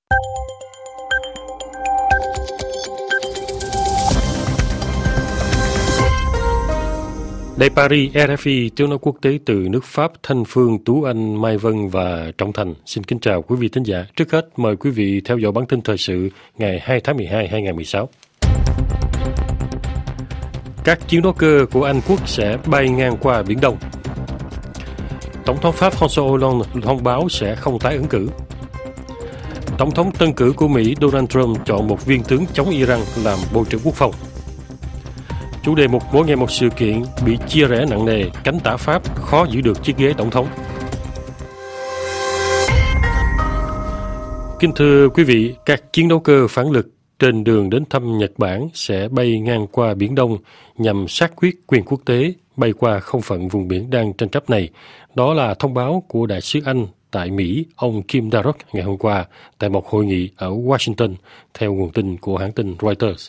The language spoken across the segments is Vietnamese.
Đây Paris, RFI, tiếng nói quốc tế từ nước Pháp, Thanh Phương, Tú Anh, Mai Vân và Trọng Thành. Xin kính chào quý vị thính giả. Trước hết, mời quý vị theo dõi bản tin thời sự ngày 2 tháng 12, 2016. Các chiến đấu cơ của Anh quốc sẽ bay ngang qua Biển Đông. Tổng thống Pháp François Hollande thông báo sẽ không tái ứng cử. Tổng thống tân cử của Mỹ Donald Trump chọn một viên tướng chống Iran làm Bộ trưởng Quốc phòng. Chủ đề mỗi ngày một sự kiện bị chia rẽ nặng nề, cánh tả Pháp khó giữ được chiếc ghế tổng thống. Kính thưa quý vị, các chiến đấu cơ phản lực trên đường đến thăm Nhật Bản sẽ bay ngang qua Biển Đông nhằm xác quyết quyền quốc tế bay qua không phận vùng biển đang tranh chấp này. Đó là thông báo của Đại sứ Anh tại Mỹ, ông Kim Darroch ngày hôm qua tại một hội nghị ở Washington, theo nguồn tin của hãng tin Reuters.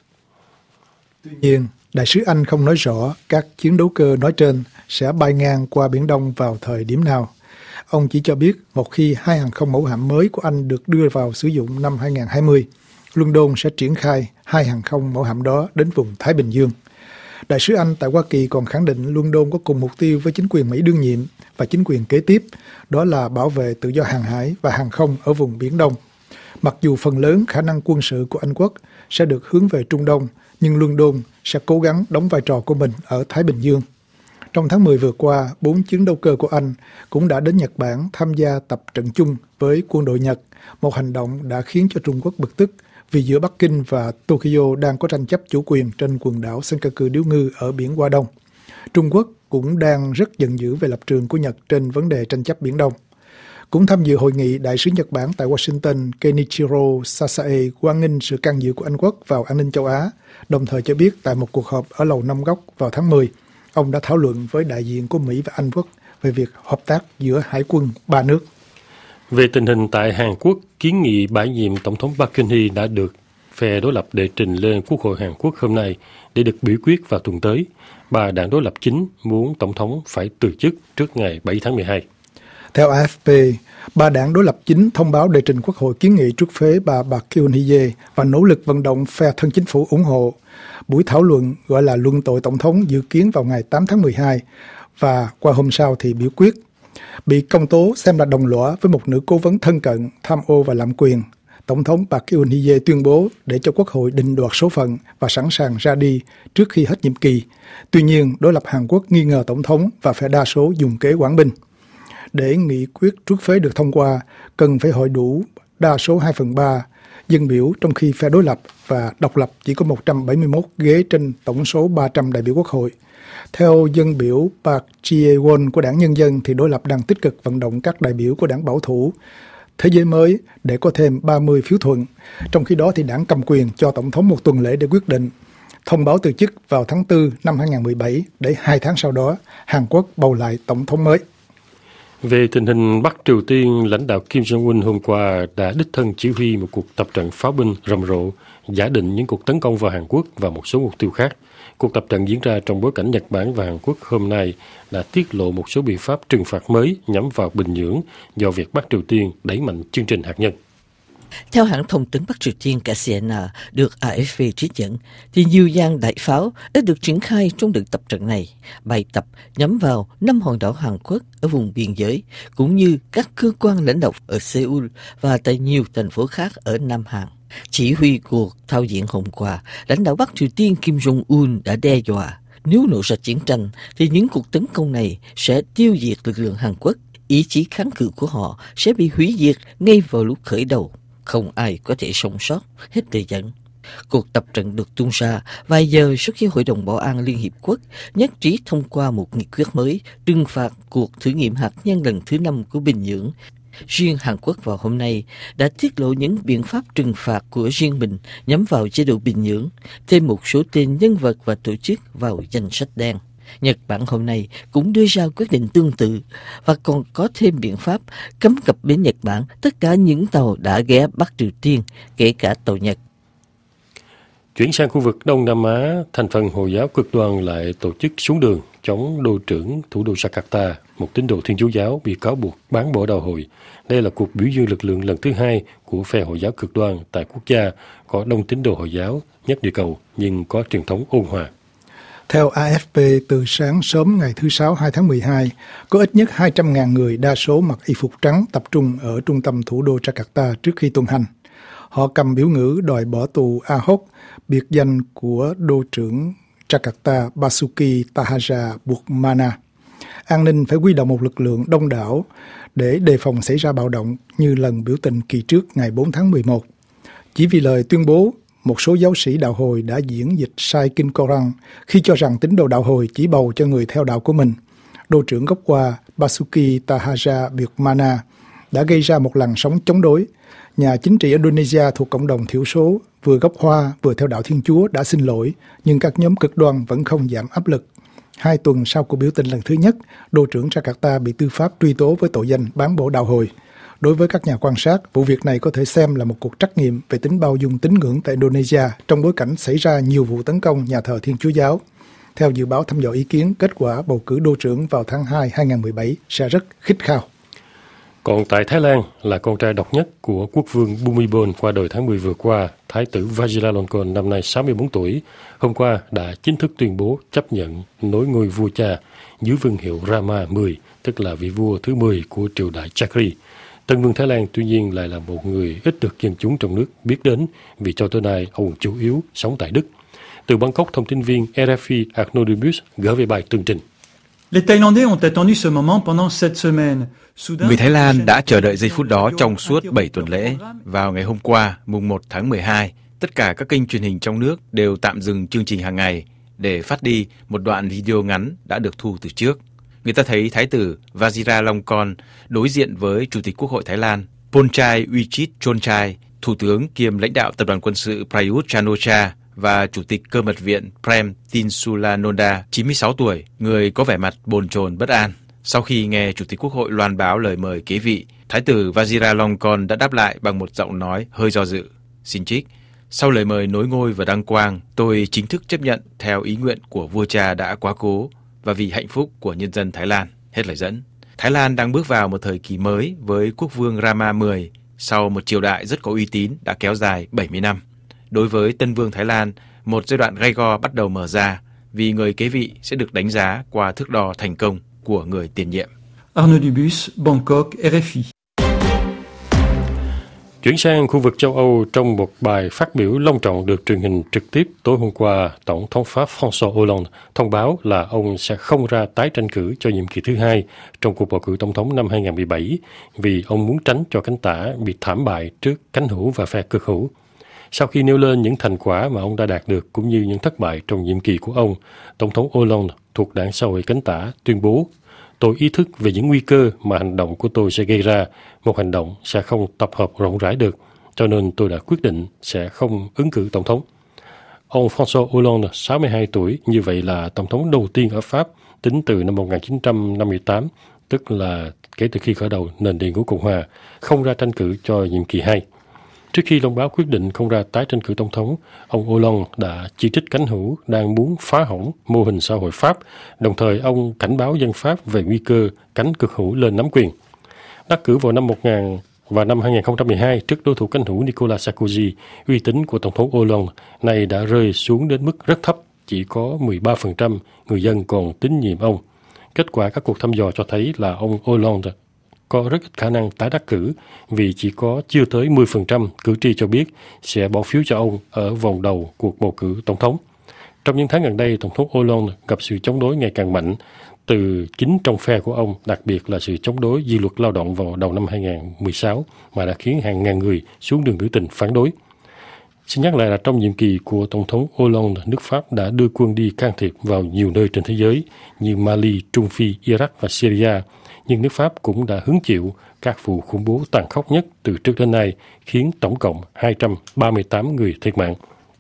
Tuy nhiên, Đại sứ Anh không nói rõ các chiến đấu cơ nói trên sẽ bay ngang qua Biển Đông vào thời điểm nào. Ông chỉ cho biết một khi hai hàng không mẫu hạm mới của Anh được đưa vào sử dụng năm 2020, London sẽ triển khai hai hàng không mẫu hạm đó đến vùng Thái Bình Dương. Đại sứ Anh tại Hoa Kỳ còn khẳng định London có cùng mục tiêu với chính quyền Mỹ đương nhiệm và chính quyền kế tiếp, đó là bảo vệ tự do hàng hải và hàng không ở vùng Biển Đông. Mặc dù phần lớn khả năng quân sự của Anh quốc sẽ được hướng về Trung Đông, nhưng London sẽ cố gắng đóng vai trò của mình ở Thái Bình Dương. Trong tháng 10 vừa qua, 4 chiến đấu cơ của Anh cũng đã đến Nhật Bản tham gia tập trận chung với quân đội Nhật, một hành động đã khiến cho Trung Quốc bực tức vì giữa Bắc Kinh và Tokyo đang có tranh chấp chủ quyền trên quần đảo Senkaku điếu ngư ở biển Hoa Đông. Trung Quốc cũng đang rất giận dữ về lập trường của Nhật trên vấn đề tranh chấp Biển Đông. Cũng tham dự hội nghị, Đại sứ Nhật Bản tại Washington Kenichiro Sasae hoan nghênh sự can dự của Anh quốc vào an ninh châu Á, đồng thời cho biết tại một cuộc họp ở Lầu Năm Góc vào tháng 10, ông đã thảo luận với đại diện của Mỹ và Anh quốc về việc hợp tác giữa hải quân ba nước. Về tình hình tại Hàn Quốc, kiến nghị bãi nhiệm Tổng thống Park Geun-hye đã được phe đối lập đệ trình lên Quốc hội Hàn Quốc hôm nay để được biểu quyết vào tuần tới. Bà đảng đối lập chính muốn Tổng thống phải từ chức trước ngày 7 tháng 12. Theo AFP, ba đảng đối lập chính thông báo đệ trình Quốc hội kiến nghị truất phế bà Park Geun-hye và nỗ lực vận động phe thân chính phủ ủng hộ. Buổi thảo luận gọi là luận tội Tổng thống dự kiến vào ngày 8 tháng 12 và qua hôm sau thì biểu quyết. Bị công tố xem là đồng lõa với một nữ cố vấn thân cận, tham ô và lạm quyền, Tổng thống Park Geun-hye tuyên bố để cho Quốc hội định đoạt số phận và sẵn sàng ra đi trước khi hết nhiệm kỳ. Tuy nhiên, đối lập Hàn Quốc nghi ngờ Tổng thống và phe đa số dùng kế hoãn binh. Để nghị quyết truất phế được thông qua, cần phải hội đủ đa số 2/3 dân biểu, trong khi phe đối lập và độc lập chỉ có 171 ghế trên tổng số 300 đại biểu Quốc hội. Theo dân biểu Park Jae-won của Đảng Nhân dân, thì đối lập đang tích cực vận động các đại biểu của Đảng Bảo thủ Thế giới mới để có thêm 30 phiếu thuận. Trong khi đó, thì đảng cầm quyền cho Tổng thống một tuần lễ để quyết định thông báo từ chức vào tháng 4 năm 2017 để 2 tháng sau đó Hàn Quốc bầu lại Tổng thống mới. Về tình hình Bắc Triều Tiên, lãnh đạo Kim Jong-un hôm qua đã đích thân chỉ huy một cuộc tập trận pháo binh rầm rộ, giả định những cuộc tấn công vào Hàn Quốc và một số mục tiêu khác. Cuộc tập trận diễn ra trong bối cảnh Nhật Bản và Hàn Quốc hôm nay đã tiết lộ một số biện pháp trừng phạt mới nhắm vào Bình Nhưỡng do việc Bắc Triều Tiên đẩy mạnh chương trình hạt nhân. Theo hãng thông tấn Bắc Triều Tiên KCNA được AFP trích dẫn, thì nhiều dàn đại pháo đã được triển khai trong đợt tập trận này, bài tập nhắm vào 5 hòn đảo Hàn Quốc ở vùng biên giới, cũng như các cơ quan lãnh đạo ở Seoul và tại nhiều thành phố khác ở Nam Hàn. Chỉ huy cuộc thao diễn hôm qua, lãnh đạo Bắc Triều Tiên Kim Jong-un đã đe dọa nếu nổ ra chiến tranh thì những cuộc tấn công này sẽ tiêu diệt lực lượng Hàn Quốc, ý chí kháng cự của họ sẽ bị hủy diệt ngay vào lúc khởi đầu. Không ai có thể sống sót, hết lời dẫn. Cuộc tập trận được tung ra vài giờ sau khi Hội đồng Bảo an Liên Hiệp Quốc nhất trí thông qua một nghị quyết mới trừng phạt cuộc thử nghiệm hạt nhân lần thứ 5 của Bình Nhưỡng. Riêng Hàn Quốc vào hôm nay đã tiết lộ những biện pháp trừng phạt của riêng mình nhắm vào chế độ Bình Nhưỡng, thêm một số tên nhân vật và tổ chức vào danh sách đen. Nhật Bản hôm nay cũng đưa ra quyết định tương tự và còn có thêm biện pháp cấm cập bến Nhật Bản tất cả những tàu đã ghé Bắc Triều Tiên, kể cả tàu Nhật. Chuyển sang khu vực Đông Nam Á, thành phần Hồi giáo cực đoan lại tổ chức xuống đường chống đô trưởng thủ đô Jakarta, một tín đồ Thiên Chúa giáo bị cáo buộc bán bỏ đạo Hồi. Đây là cuộc biểu dương lực lượng lần thứ hai của phe Hồi giáo cực đoan tại quốc gia có đông tín đồ Hồi giáo nhất địa cầu nhưng có truyền thống ôn hòa. Theo AFP, từ sáng sớm ngày thứ Sáu 2 tháng 12, có ít nhất 200.000 người đa số mặc y phục trắng tập trung ở trung tâm thủ đô Jakarta trước khi tuần hành. Họ cầm biểu ngữ đòi bỏ tù Ahok, biệt danh của đô trưởng Jakarta Basuki Thahaja Burkmana. An ninh phải huy động một lực lượng đông đảo để đề phòng xảy ra bạo động như lần biểu tình kỳ trước ngày 4 tháng 11. Chỉ vì lời tuyên bố, một số giáo sĩ đạo Hồi đã diễn dịch sai kinh Koran khi cho rằng tín đồ đạo Hồi chỉ bầu cho người theo đạo của mình. Đô trưởng gốc Hoa Basuki Thahaja Burkmana đã gây ra một làn sóng chống đối. Nhà chính trị Indonesia thuộc cộng đồng thiểu số, vừa gốc Hoa vừa theo đạo Thiên Chúa đã xin lỗi, nhưng các nhóm cực đoan vẫn không giảm áp lực. 2 tuần sau cuộc biểu tình lần thứ nhất, đô trưởng Jakarta bị tư pháp truy tố với tội danh bán bổ đạo Hồi. Đối với các nhà quan sát, vụ việc này có thể xem là một cuộc trắc nghiệm về tính bao dung tín ngưỡng tại Indonesia trong bối cảnh xảy ra nhiều vụ tấn công nhà thờ Thiên Chúa giáo. Theo dự báo thăm dò ý kiến, kết quả bầu cử đô trưởng vào tháng 2 2017 sẽ rất khít khao. Còn tại Thái Lan, là con trai độc nhất của quốc vương Bhumibol qua đời tháng 10 vừa qua, Thái tử Vajiralongkorn năm nay 64 tuổi, hôm qua đã chính thức tuyên bố chấp nhận nối ngôi vua cha dưới vương hiệu Rama 10, tức là vị vua thứ 10 của triều đại Chakri. Tân vương Thái Lan tuy nhiên lại là một người ít được dân chúng trong nước biết đến vì cho tới nay ông chủ yếu sống tại Đức. Từ Bangkok, thông tin viên RFI Arnaud gửi về bài tường trình. Người Thái Lan đã chờ đợi giây phút đó trong suốt 7 tuần lễ. Vào ngày hôm qua, mùng 1 tháng 12, tất cả các kênh truyền hình trong nước đều tạm dừng chương trình hàng ngày để phát đi một đoạn video ngắn đã được thu từ trước. Người ta thấy Thái tử Vajiralongkorn đối diện với Chủ tịch Quốc hội Thái Lan Ponchai Wichit Chonchai, Thủ tướng kiêm lãnh đạo Tập đoàn Quân sự Prayut Chan-o-cha và Chủ tịch Cơ mật viện Prem Tinsulanonda, 96 tuổi, người có vẻ mặt bồn chồn bất an. Sau khi nghe Chủ tịch Quốc hội loan báo lời mời kế vị, Thái tử Vajiralongkorn đã đáp lại bằng một giọng nói hơi do dự. Xin trích, sau lời mời nối ngôi và đăng quang, tôi chính thức chấp nhận theo ý nguyện của vua cha đã quá cố và vì hạnh phúc của nhân dân Thái Lan. Hết lời dẫn. Thái Lan đang bước vào một thời kỳ mới với quốc vương Rama 10 sau một triều đại rất có uy tín đã kéo dài 70 năm. Đối với tân vương Thái Lan, một giai đoạn gay go bắt đầu mở ra vì người kế vị sẽ được đánh giá qua thước đo thành công của người tiền nhiệm. Arnaud Dubus, Bangkok, RFI. Chuyển sang khu vực châu Âu, trong một bài phát biểu long trọng được truyền hình trực tiếp tối hôm qua, Tổng thống Pháp François Hollande thông báo là ông sẽ không ra tái tranh cử cho nhiệm kỳ thứ hai trong cuộc bầu cử tổng thống năm 2017 vì ông muốn tránh cho cánh tả bị thảm bại trước cánh hữu và phe cực hữu. Sau khi nêu lên những thành quả mà ông đã đạt được cũng như những thất bại trong nhiệm kỳ của ông, Tổng thống Hollande thuộc đảng xã hội cánh tả tuyên bố: "Tôi ý thức về những nguy cơ mà hành động của tôi sẽ gây ra. Một hành động sẽ không tập hợp rộng rãi được, cho nên tôi đã quyết định sẽ không ứng cử tổng thống." Ông François Hollande, 62 tuổi, như vậy là tổng thống đầu tiên ở Pháp tính từ năm 1958, tức là kể từ khi khởi đầu nền điện của Cộng hòa, không ra tranh cử cho nhiệm kỳ 2. Trước khi thông báo quyết định không ra tái tranh cử tổng thống, ông Hollande đã chỉ trích cánh hữu đang muốn phá hỏng mô hình xã hội Pháp, đồng thời ông cảnh báo dân Pháp về nguy cơ cánh cực hữu lên nắm quyền. Đắc cử vào năm 2012 trước đối thủ cánh hữu Nicolas Sarkozy, uy tín của Tổng thống Hollande này đã rơi xuống đến mức rất thấp, chỉ có 13% người dân còn tín nhiệm ông. Kết quả các cuộc thăm dò cho thấy là ông Hollande có rất ít khả năng tái đắc cử vì chỉ có chưa tới 10% cử tri cho biết sẽ bỏ phiếu cho ông ở vòng đầu cuộc bầu cử tổng thống. Trong những tháng gần đây, Tổng thống Hollande gặp sự chống đối ngày càng mạnh từ chính trong phe của ông, đặc biệt là sự chống đối dự luật lao động vào đầu năm 2016 mà đã khiến hàng ngàn người xuống đường biểu tình phản đối. Xin nhắc lại là trong nhiệm kỳ của Tổng thống Hollande, nước Pháp đã đưa quân đi can thiệp vào nhiều nơi trên thế giới như Mali, Trung Phi, Iraq và Syria, nhưng nước Pháp cũng đã hứng chịu các vụ khủng bố tàn khốc nhất từ trước đến nay, khiến tổng cộng 238 người thiệt mạng.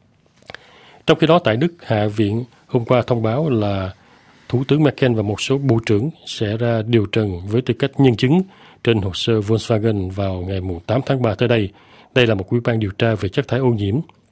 Trong khi đó, tại Đức, Hạ viện hôm qua thông báo là Thủ tướng Merkel và một số bộ trưởng sẽ ra điều trần với tư cách nhân chứng trên hồ sơ Volkswagen vào ngày 8 tháng 3 tới đây. Đây là một ủy ban điều tra về chất thải ô nhiễm.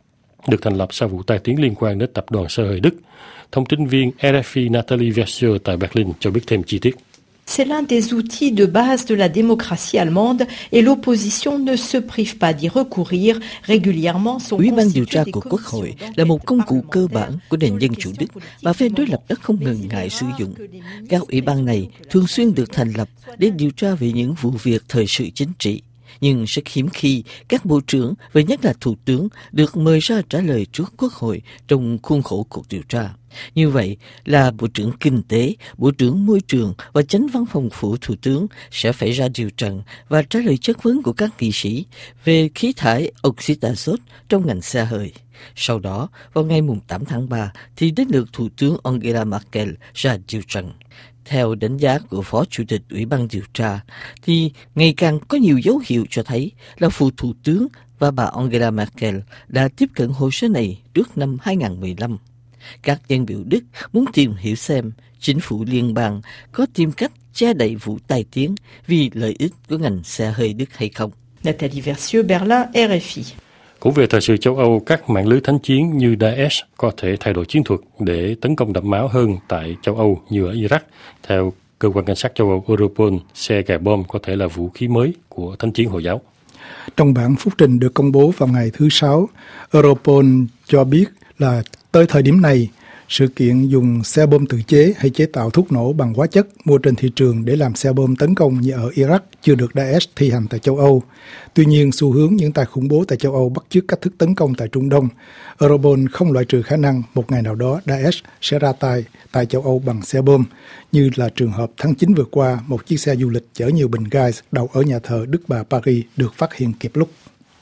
được thành lập sau vụ tai tiếng liên quan đến tập đoàn xe hơi Đức. Thông tin viên RFI Nathalie Versier tại Berlin cho biết thêm chi tiết. C'est l'un des outils de base de la démocratie allemande et l'opposition ne se prive pas d'y recourir régulièrement. Ủy ban điều tra của Quốc hội là một công cụ cơ bản của nền dân chủ Đức mà phe đối lập đã không ngần ngại sử dụng. Các ủy ban này thường xuyên được thành lập để điều tra về những vụ việc thời sự chính trị. Nhưng rất hiếm khi các bộ trưởng và nhất là thủ tướng được mời ra trả lời trước Quốc hội trong khuôn khổ cuộc điều tra. Như vậy là Bộ trưởng Kinh tế, Bộ trưởng Môi trường và Chánh văn phòng phủ Thủ tướng sẽ phải ra điều trần và trả lời chất vấn của các nghị sĩ về khí thải oxy azot trong ngành xe hơi. Sau đó, vào ngày 8 tháng 3, thì đến lượt Thủ tướng Angela Merkel ra điều trần. Theo đánh giá của Phó Chủ tịch Ủy ban điều tra, thì ngày càng có nhiều dấu hiệu cho thấy là phủ Thủ tướng và bà Angela Merkel đã tiếp cận hồ sơ này trước năm 2015. Các dân biểu Đức muốn tìm hiểu xem chính phủ liên bang có tìm cách che đậy vụ tai tiếng vì lợi ích của ngành xe hơi Đức hay không. Nathalie Versier, Berlin, RFI. Cũng về thời sự châu Âu, các mạng lưới thánh chiến như Daesh có thể thay đổi chiến thuật để tấn công đẫm máu hơn tại châu Âu như ở Iraq. Theo cơ quan cảnh sát châu Âu Europol, xe cài bom có thể là vũ khí mới của thánh chiến Hồi giáo. Trong bản phúc trình được công bố vào ngày thứ Sáu, Europol cho biết là tới thời điểm này, sự kiện dùng xe bom tự chế hay chế tạo thuốc nổ bằng hóa chất mua trên thị trường để làm xe bom tấn công như ở Iraq chưa được Daesh thi hành tại châu Âu. Tuy nhiên, xu hướng những tay khủng bố tại châu Âu bắt chước cách thức tấn công tại Trung Đông. Europol không loại trừ khả năng một ngày nào đó Daesh sẽ ra tay tại châu Âu bằng xe bom, như là trường hợp tháng 9 vừa qua, một chiếc xe du lịch chở nhiều bình gas đậu ở nhà thờ Đức Bà Paris được phát hiện kịp lúc.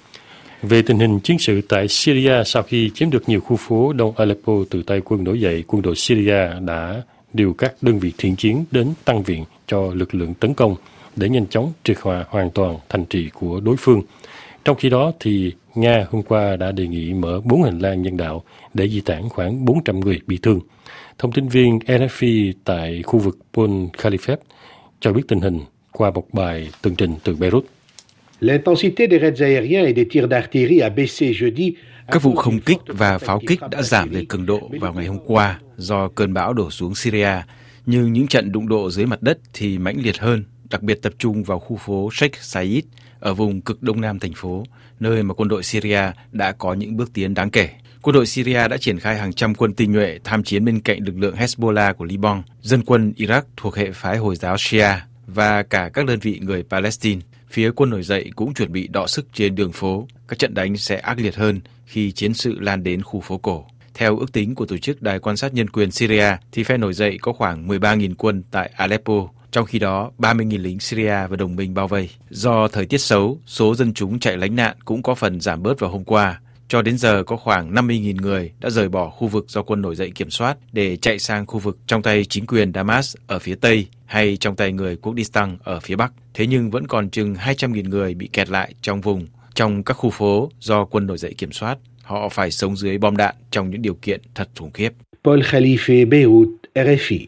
Về tình hình chiến sự tại Syria, sau khi chiếm được nhiều khu phố đông Aleppo từ tay quân nổi dậy, quân đội Syria đã điều các đơn vị thiện chiến đến tăng viện cho lực lượng tấn công để nhanh chóng triệt hòa hoàn toàn thành trì của đối phương. Trong khi đó, thì Nga hôm qua đã đề nghị mở 4 hành lang nhân đạo để di tản khoảng 400 người bị thương. Thông tin viên RFI tại khu vực Pol Khalifat cho biết tình hình qua một bài tường trình từ Beirut. L'intensité des raids aériens et des tirs d'artillerie a baissé jeudi. Các vụ không kích và pháo kích đã giảm về cường độ vào ngày hôm qua do cơn bão đổ xuống Syria, nhưng những trận đụng độ dưới mặt đất thì mãnh liệt hơn, đặc biệt tập trung vào khu phố Sheikh Zayed ở vùng cực đông nam thành phố, nơi mà quân đội Syria đã có những bước tiến đáng kể. Quân đội Syria đã triển khai hàng trăm quân tinh nhuệ tham chiến bên cạnh lực lượng Hezbollah của Liban, dân quân Iraq thuộc hệ phái Hồi giáo Shia và cả các đơn vị người Palestine. Phía quân nổi dậy cũng chuẩn bị đọ sức trên đường phố. Các trận đánh sẽ ác liệt hơn khi chiến sự lan đến khu phố cổ. Theo ước tính của tổ chức Đài quan sát nhân quyền Syria, thì phe nổi dậy có khoảng 13.000 quân tại Aleppo. Trong khi đó, 30.000 lính Syria và đồng minh bao vây. Do thời tiết xấu, số dân chúng chạy lánh nạn cũng có phần giảm bớt vào hôm qua. Cho đến giờ có khoảng 50.000 người đã rời bỏ khu vực do quân nổi dậy kiểm soát để chạy sang khu vực trong tay chính quyền Damas ở phía Tây hay trong tay người Kurdistan ở phía Bắc. Thế nhưng vẫn còn chừng 200.000 người bị kẹt lại trong vùng, trong các khu phố do quân nổi dậy kiểm soát. Họ phải sống dưới bom đạn trong những điều kiện thật khủng khiếp. Paul Khalife, Beirut, RFI.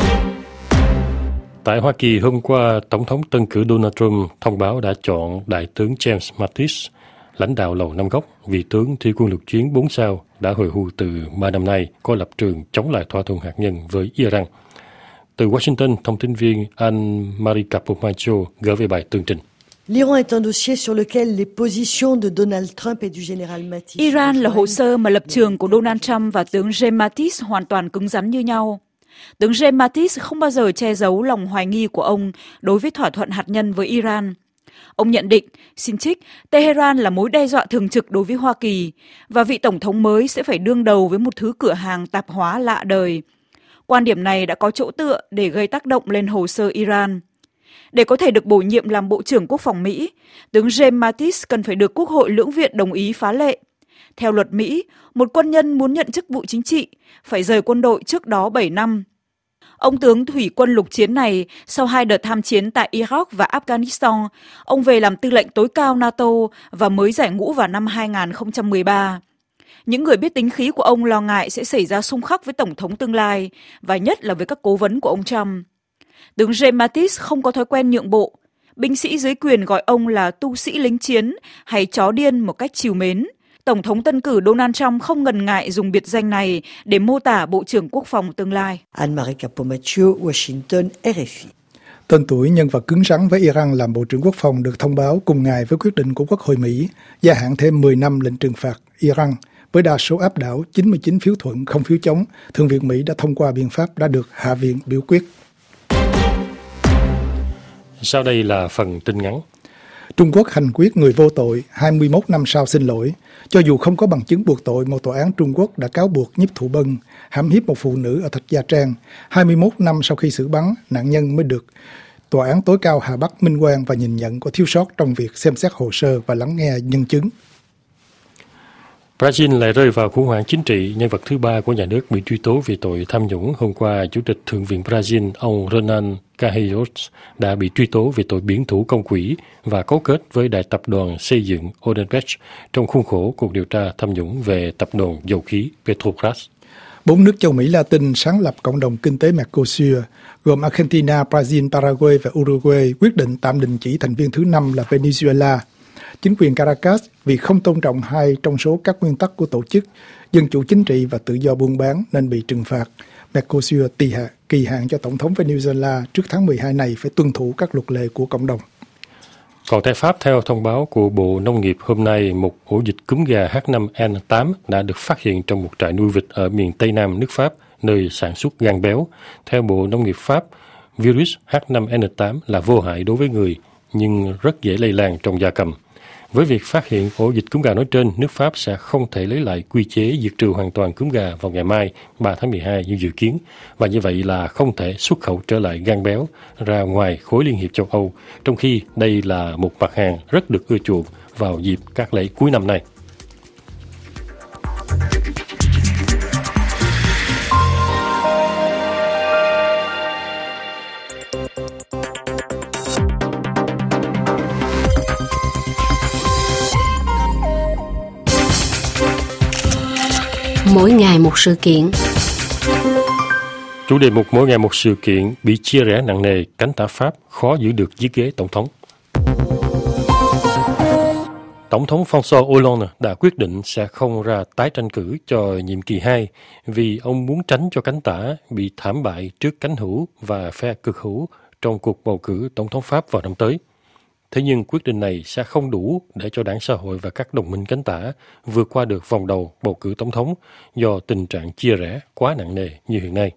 Tại Hoa Kỳ, hôm qua, Tổng thống tân cử Donald Trump thông báo đã chọn Đại tướng James Mattis, lãnh đạo Lầu Năm Góc, vị tướng thi quân lục chiến 4 sao đã hồi hưu từ 3 năm nay, có lập trường chống lại thỏa thuận hạt nhân với Iran. Từ Washington, thông tin viên Anne-Marie Capomacho gửi về bài tường trình. Iran là hồ sơ mà lập trường của Donald Trump và tướng James Mattis hoàn toàn cứng rắn như nhau. Tướng James Mattis không bao giờ che giấu lòng hoài nghi của ông đối với thỏa thuận hạt nhân với Iran. Ông nhận định, xin trích, Tehran là mối đe dọa thường trực đối với Hoa Kỳ và vị tổng thống mới sẽ phải đương đầu với một thứ cửa hàng tạp hóa lạ đời. Quan điểm này đã có chỗ tựa để gây tác động lên hồ sơ Iran. Để có thể được bổ nhiệm làm Bộ trưởng Quốc phòng Mỹ, tướng James Mattis cần phải được Quốc hội lưỡng viện đồng ý phá lệ. Theo luật Mỹ, một quân nhân muốn nhận chức vụ chính trị phải rời quân đội trước đó 7 năm. Ông tướng thủy quân lục chiến này, sau 2 đợt tham chiến tại Iraq và Afghanistan, ông về làm tư lệnh tối cao NATO và mới giải ngũ vào năm 2013. Những người biết tính khí của ông lo ngại sẽ xảy ra xung khắc với Tổng thống tương lai, và nhất là với các cố vấn của ông Trump. Tướng James Mattis không có thói quen nhượng bộ. Binh sĩ dưới quyền gọi ông là tu sĩ lính chiến hay chó điên một cách trìu mến. Tổng thống tân cử Donald Trump không ngần ngại dùng biệt danh này để mô tả Bộ trưởng Quốc phòng tương lai. Anne-Marie Capomaccio, Washington, RFI. Tên tuổi nhân vật cứng rắn với Iran làm Bộ trưởng Quốc phòng được thông báo cùng ngày với quyết định của Quốc hội Mỹ gia hạn thêm 10 năm lệnh trừng phạt Iran. Với đa số áp đảo 99 phiếu thuận không phiếu chống, Thượng viện Mỹ đã thông qua biện pháp đã được Hạ viện biểu quyết. Sau đây là phần tin ngắn. Trung Quốc hành quyết người vô tội 21 năm sau xin lỗi. Cho dù không có bằng chứng buộc tội, một tòa án Trung Quốc đã cáo buộc Nhiếp Thụ Bân hãm hiếp một phụ nữ ở Thạch Gia Trang. 21 năm sau khi xử bắn, nạn nhân mới được tòa án tối cao Hà Bắc minh oan và nhìn nhận có thiếu sót trong việc xem xét hồ sơ và lắng nghe nhân chứng. Brazil lại rơi vào khủng hoảng chính trị. Nhân vật thứ ba của nhà nước bị truy tố vì tội tham nhũng. Hôm qua, Chủ tịch Thượng viện Brazil, ông Renan Calheiros, đã bị truy tố vì tội biển thủ công quỹ và cấu kết với đại tập đoàn xây dựng Odebrecht trong khuôn khổ cuộc điều tra tham nhũng về tập đoàn dầu khí Petrobras. 4 nước châu Mỹ Latin sáng lập Cộng đồng Kinh tế Mercosur, gồm Argentina, Brazil, Paraguay và Uruguay, quyết định tạm đình chỉ thành viên thứ 5 là Venezuela. Chính quyền Caracas vì không tôn trọng 2 trong số các nguyên tắc của tổ chức, dân chủ chính trị và tự do buôn bán nên bị trừng phạt. Mercosur kỳ hạn cho Tổng thống Venezuela trước tháng 12 này phải tuân thủ các luật lệ của cộng đồng. Còn tại Pháp, theo thông báo của Bộ Nông nghiệp hôm nay, một ổ dịch cúm gà H5N8 đã được phát hiện trong một trại nuôi vịt ở miền Tây Nam nước Pháp, nơi sản xuất gan béo. Theo Bộ Nông nghiệp Pháp, virus H5N8 là vô hại đối với người, nhưng rất dễ lây lan trong gia cầm. Với việc phát hiện ổ dịch cúm gà nói trên, nước Pháp sẽ không thể lấy lại quy chế diệt trừ hoàn toàn cúm gà vào ngày mai 3 tháng 12 như dự kiến, và như vậy là không thể xuất khẩu trở lại gan béo ra ngoài khối Liên hiệp châu Âu, trong khi đây là một mặt hàng rất được ưa chuộng vào dịp các lễ cuối năm này. Mỗi ngày một sự kiện. Chủ đề mục mỗi ngày một sự kiện bị chia rẽ nặng nề, cánh tả Pháp khó giữ được chiếc ghế tổng thống. Tổng thống François Hollande đã quyết định sẽ không ra tái tranh cử cho nhiệm kỳ 2 vì ông muốn tránh cho cánh tả bị thảm bại trước cánh hữu và phe cực hữu trong cuộc bầu cử tổng thống Pháp vào năm tới. Thế nhưng quyết định này sẽ không đủ để cho đảng xã hội và các đồng minh cánh tả vượt qua được vòng đầu bầu cử tổng thống do tình trạng chia rẽ quá nặng nề như hiện nay.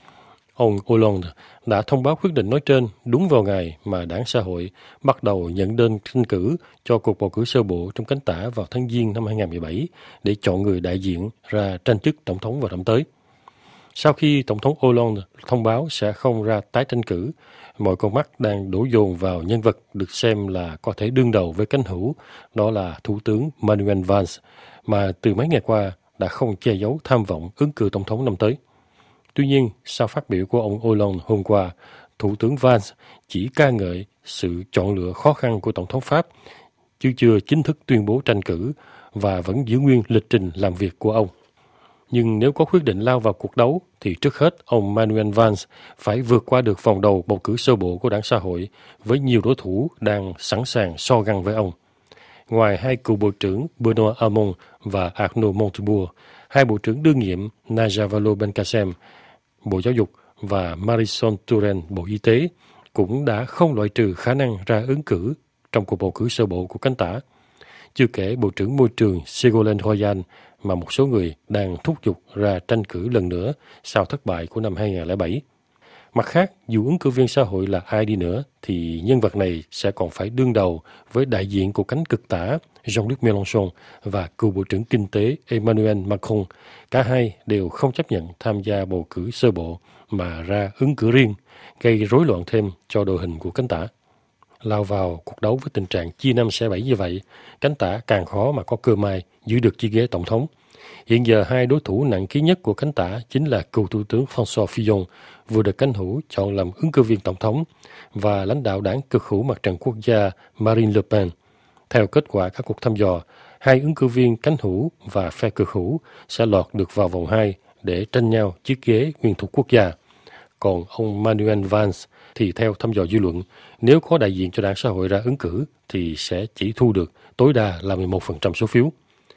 Ông Hollande đã thông báo quyết định nói trên đúng vào ngày mà đảng xã hội bắt đầu nhận đơn tranh cử cho cuộc bầu cử sơ bộ trong cánh tả vào tháng Giêng năm 2017 để chọn người đại diện ra tranh chức tổng thống vào năm tới. Sau khi Tổng thống Hollande thông báo sẽ không ra tái tranh cử, mọi con mắt đang đổ dồn vào nhân vật được xem là có thể đương đầu với cánh hữu, đó là Thủ tướng Manuel Valls, mà từ mấy ngày qua đã không che giấu tham vọng ứng cử tổng thống năm tới. Tuy nhiên, sau phát biểu của ông Hollande hôm qua, Thủ tướng Valls chỉ ca ngợi sự chọn lựa khó khăn của Tổng thống Pháp, chứ chưa chính thức tuyên bố tranh cử và vẫn giữ nguyên lịch trình làm việc của ông. Nhưng nếu có quyết định lao vào cuộc đấu, thì trước hết ông Manuel Valls phải vượt qua được vòng đầu bầu cử sơ bộ của đảng xã hội với nhiều đối thủ đang sẵn sàng so găng với ông. Ngoài hai cựu bộ trưởng Benoît Hamon và Arnaud Montebourg, hai bộ trưởng đương nhiệm Najat Vallaud-Belkacem, Bộ Giáo dục và Marisol Touraine, Bộ Y tế, cũng đã không loại trừ khả năng ra ứng cử trong cuộc bầu cử sơ bộ của cánh tả. Chưa kể Bộ trưởng Môi trường Ségolène Royal mà một số người đang thúc giục ra tranh cử lần nữa sau thất bại của năm 2007. Mặt khác, dù ứng cử viên xã hội là ai đi nữa, thì nhân vật này sẽ còn phải đương đầu với đại diện của cánh cực tả Jean-Luc Mélenchon và cựu Bộ trưởng Kinh tế Emmanuel Macron. Cả hai đều không chấp nhận tham gia bầu cử sơ bộ mà ra ứng cử riêng, gây rối loạn thêm cho đội hình của cánh tả. Lao vào cuộc đấu với tình trạng chia năm xẻ bảy như vậy, cánh tả càng khó mà có cơ may giữ được chiếc ghế tổng thống. Hiện giờ hai đối thủ nặng ký nhất của cánh tả chính là cựu thủ tướng François Fillon, vừa được cánh hữu chọn làm ứng cử viên tổng thống, và lãnh đạo đảng cực hữu Mặt trận Quốc gia Marine Le Pen. Theo kết quả các cuộc thăm dò, hai ứng cử viên cánh hữu và phe cực hữu sẽ lọt được vào vòng 2 để tranh nhau chiếc ghế nguyên thủ quốc gia. Còn ông Manuel Valls thì theo thăm dò dư luận, nếu có đại diện cho đảng xã hội ra ứng cử thì sẽ chỉ thu được tối đa là 11% số phiếu.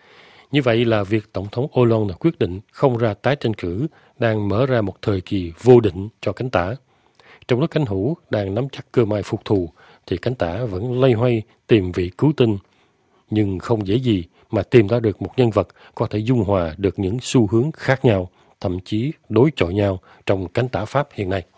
Như vậy là việc Tổng thống Hollande quyết định không ra tái tranh cử đang mở ra một thời kỳ vô định cho cánh tả. Trong lúc cánh hữu đang nắm chắc cơ may phục thù, thì cánh tả vẫn loay hoay tìm vị cứu tinh. Nhưng không dễ gì mà tìm ra được một nhân vật có thể dung hòa được những xu hướng khác nhau, thậm chí đối chọi nhau trong cánh tả Pháp hiện nay.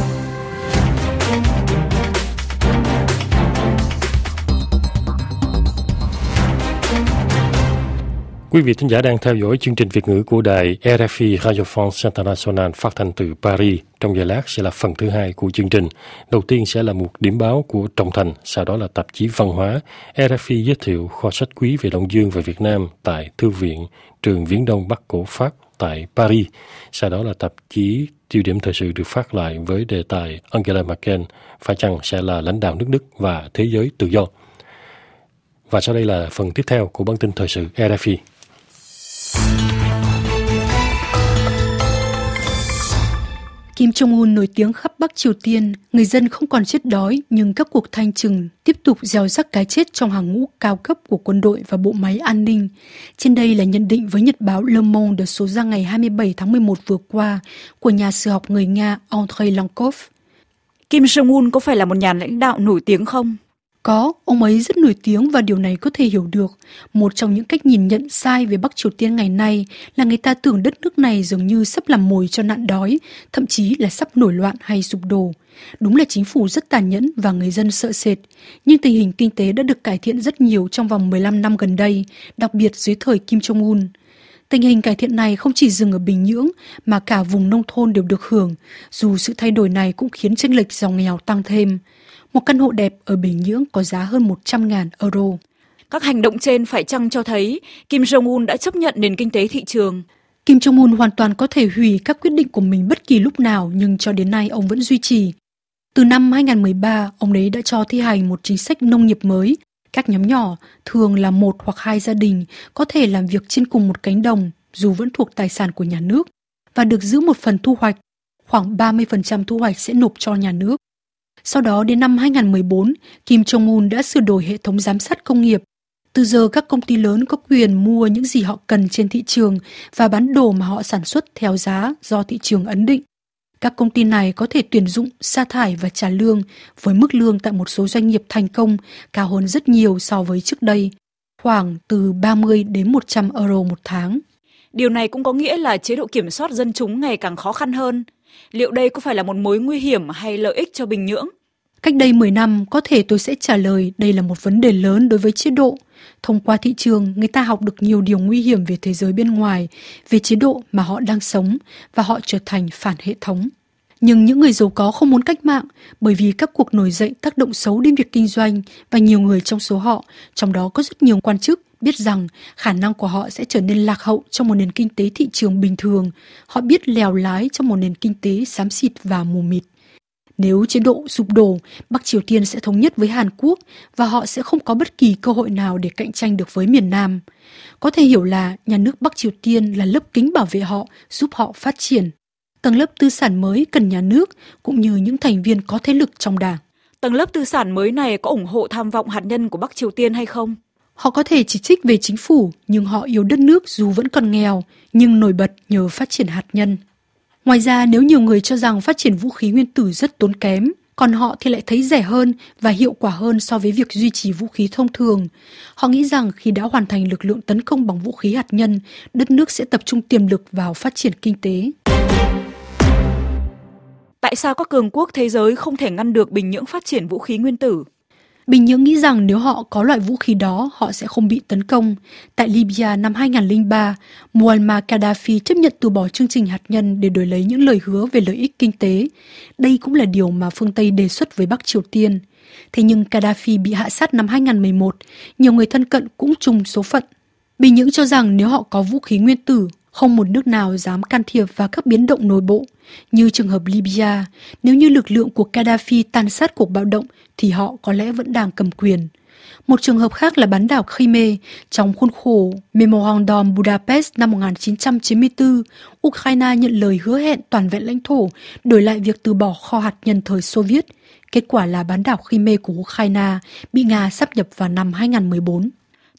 Quý vị thính giả đang theo dõi chương trình Việt ngữ của đài RFI Radio France International phát thanh từ Paris. Trong giây lát sẽ là phần thứ hai của chương trình. Đầu tiên sẽ là một điểm báo của Trọng Thành, sau đó là tạp chí văn hóa. RFI giới thiệu kho sách quý về Đông Dương và Việt Nam tại Thư viện Trường Viễn Đông Bắc Cổ Pháp tại Paris. Sau đó là tạp chí Tiêu điểm thời sự được phát lại với đề tài Angela Merkel phải chăng sẽ là lãnh đạo nước Đức và thế giới tự do. Và sau đây là phần tiếp theo của bản tin thời sự RFI. Kim Jong-un nổi tiếng khắp Bắc Triều Tiên, người dân không còn chết đói nhưng các cuộc thanh trừng tiếp tục gieo rắc cái chết trong hàng ngũ cao cấp của quân đội và bộ máy an ninh. Trên đây là nhận định với nhật báo Le Monde số ra ngày 27 tháng 11 vừa qua của nhà sử học người Nga Andrei Lankov. Kim Jong-un có phải là một nhà lãnh đạo nổi tiếng không? Có, ông ấy rất nổi tiếng và điều này có thể hiểu được. Một trong những cách nhìn nhận sai về Bắc Triều Tiên ngày nay là người ta tưởng đất nước này dường như sắp làm mồi cho nạn đói, thậm chí là sắp nổi loạn hay sụp đổ. Đúng là chính phủ rất tàn nhẫn và người dân sợ sệt, nhưng tình hình kinh tế đã được cải thiện rất nhiều trong vòng 15 năm gần đây, đặc biệt dưới thời Kim Jong-un. Tình hình cải thiện này không chỉ dừng ở Bình Nhưỡng mà cả vùng nông thôn đều được hưởng, dù sự thay đổi này cũng khiến chênh lệch giàu nghèo tăng thêm. Một căn hộ đẹp ở Bình Nhưỡng có giá hơn 100.000 euro. Các hành động trên phải chăng cho thấy Kim Jong-un đã chấp nhận nền kinh tế thị trường? Kim Jong-un hoàn toàn có thể hủy các quyết định của mình bất kỳ lúc nào, nhưng cho đến nay ông vẫn duy trì. Từ năm 2013, ông ấy đã cho thi hành một chính sách nông nghiệp mới. Các nhóm nhỏ, thường là 1 hoặc 2 gia đình, có thể làm việc trên cùng một cánh đồng, dù vẫn thuộc tài sản của nhà nước, và được giữ một phần thu hoạch. Khoảng 30% thu hoạch sẽ nộp cho nhà nước. Sau đó đến năm 2014, Kim Jong-un đã sửa đổi hệ thống giám sát công nghiệp. Từ giờ các công ty lớn có quyền mua những gì họ cần trên thị trường và bán đồ mà họ sản xuất theo giá do thị trường ấn định. Các công ty này có thể tuyển dụng, sa thải và trả lương với mức lương tại một số doanh nghiệp thành công cao hơn rất nhiều so với trước đây, khoảng từ 30 đến 100 euro một tháng. Điều này cũng có nghĩa là chế độ kiểm soát dân chúng ngày càng khó khăn hơn. Liệu đây có phải là một mối nguy hiểm hay lợi ích cho Bình Nhưỡng? Cách đây 10 năm, có thể tôi sẽ trả lời đây là một vấn đề lớn đối với chế độ. Thông qua thị trường, người ta học được nhiều điều nguy hiểm về thế giới bên ngoài, về chế độ mà họ đang sống, và họ trở thành phản hệ thống. Nhưng những người giàu có không muốn cách mạng, bởi vì các cuộc nổi dậy tác động xấu đến việc kinh doanh, và nhiều người trong số họ, trong đó có rất nhiều quan chức, biết rằng khả năng của họ sẽ trở nên lạc hậu trong một nền kinh tế thị trường bình thường. Họ biết lèo lái trong một nền kinh tế xám xịt và mù mịt. Nếu chế độ sụp đổ, Bắc Triều Tiên sẽ thống nhất với Hàn Quốc và họ sẽ không có bất kỳ cơ hội nào để cạnh tranh được với miền Nam. Có thể hiểu là nhà nước Bắc Triều Tiên là lớp kính bảo vệ họ, giúp họ phát triển. Tầng lớp tư sản mới cần nhà nước cũng như những thành viên có thế lực trong đảng. Tầng lớp tư sản mới này có ủng hộ tham vọng hạt nhân của Bắc Triều Tiên hay không? Họ có thể chỉ trích về chính phủ, nhưng họ yêu đất nước dù vẫn còn nghèo, nhưng nổi bật nhờ phát triển hạt nhân. Ngoài ra, nếu nhiều người cho rằng phát triển vũ khí nguyên tử rất tốn kém, còn họ thì lại thấy rẻ hơn và hiệu quả hơn so với việc duy trì vũ khí thông thường. Họ nghĩ rằng khi đã hoàn thành lực lượng tấn công bằng vũ khí hạt nhân, đất nước sẽ tập trung tiềm lực vào phát triển kinh tế. Tại sao các cường quốc thế giới không thể ngăn được Bình Nhưỡng phát triển vũ khí nguyên tử? Bình Nhưỡng nghĩ rằng nếu họ có loại vũ khí đó, họ sẽ không bị tấn công. Tại Libya năm 2003, Muammar Gaddafi chấp nhận từ bỏ chương trình hạt nhân để đổi lấy những lời hứa về lợi ích kinh tế. Đây cũng là điều mà phương Tây đề xuất với Bắc Triều Tiên. Thế nhưng Gaddafi bị hạ sát năm 2011, nhiều người thân cận cũng chung số phận. Bình Nhưỡng cho rằng nếu họ có vũ khí nguyên tử, không một nước nào dám can thiệp vào các biến động nội bộ. Như trường hợp Libya, nếu như lực lượng của Gaddafi tàn sát cuộc bạo động thì họ có lẽ vẫn đang cầm quyền. Một trường hợp khác là bán đảo Crimea. Trong khuôn khổ Memorandum Budapest năm 1994, Ukraine nhận lời hứa hẹn toàn vẹn lãnh thổ đổi lại việc từ bỏ kho hạt nhân thời Xô Viết. Kết quả là bán đảo Crimea của Ukraine bị Nga sáp nhập vào năm 2014.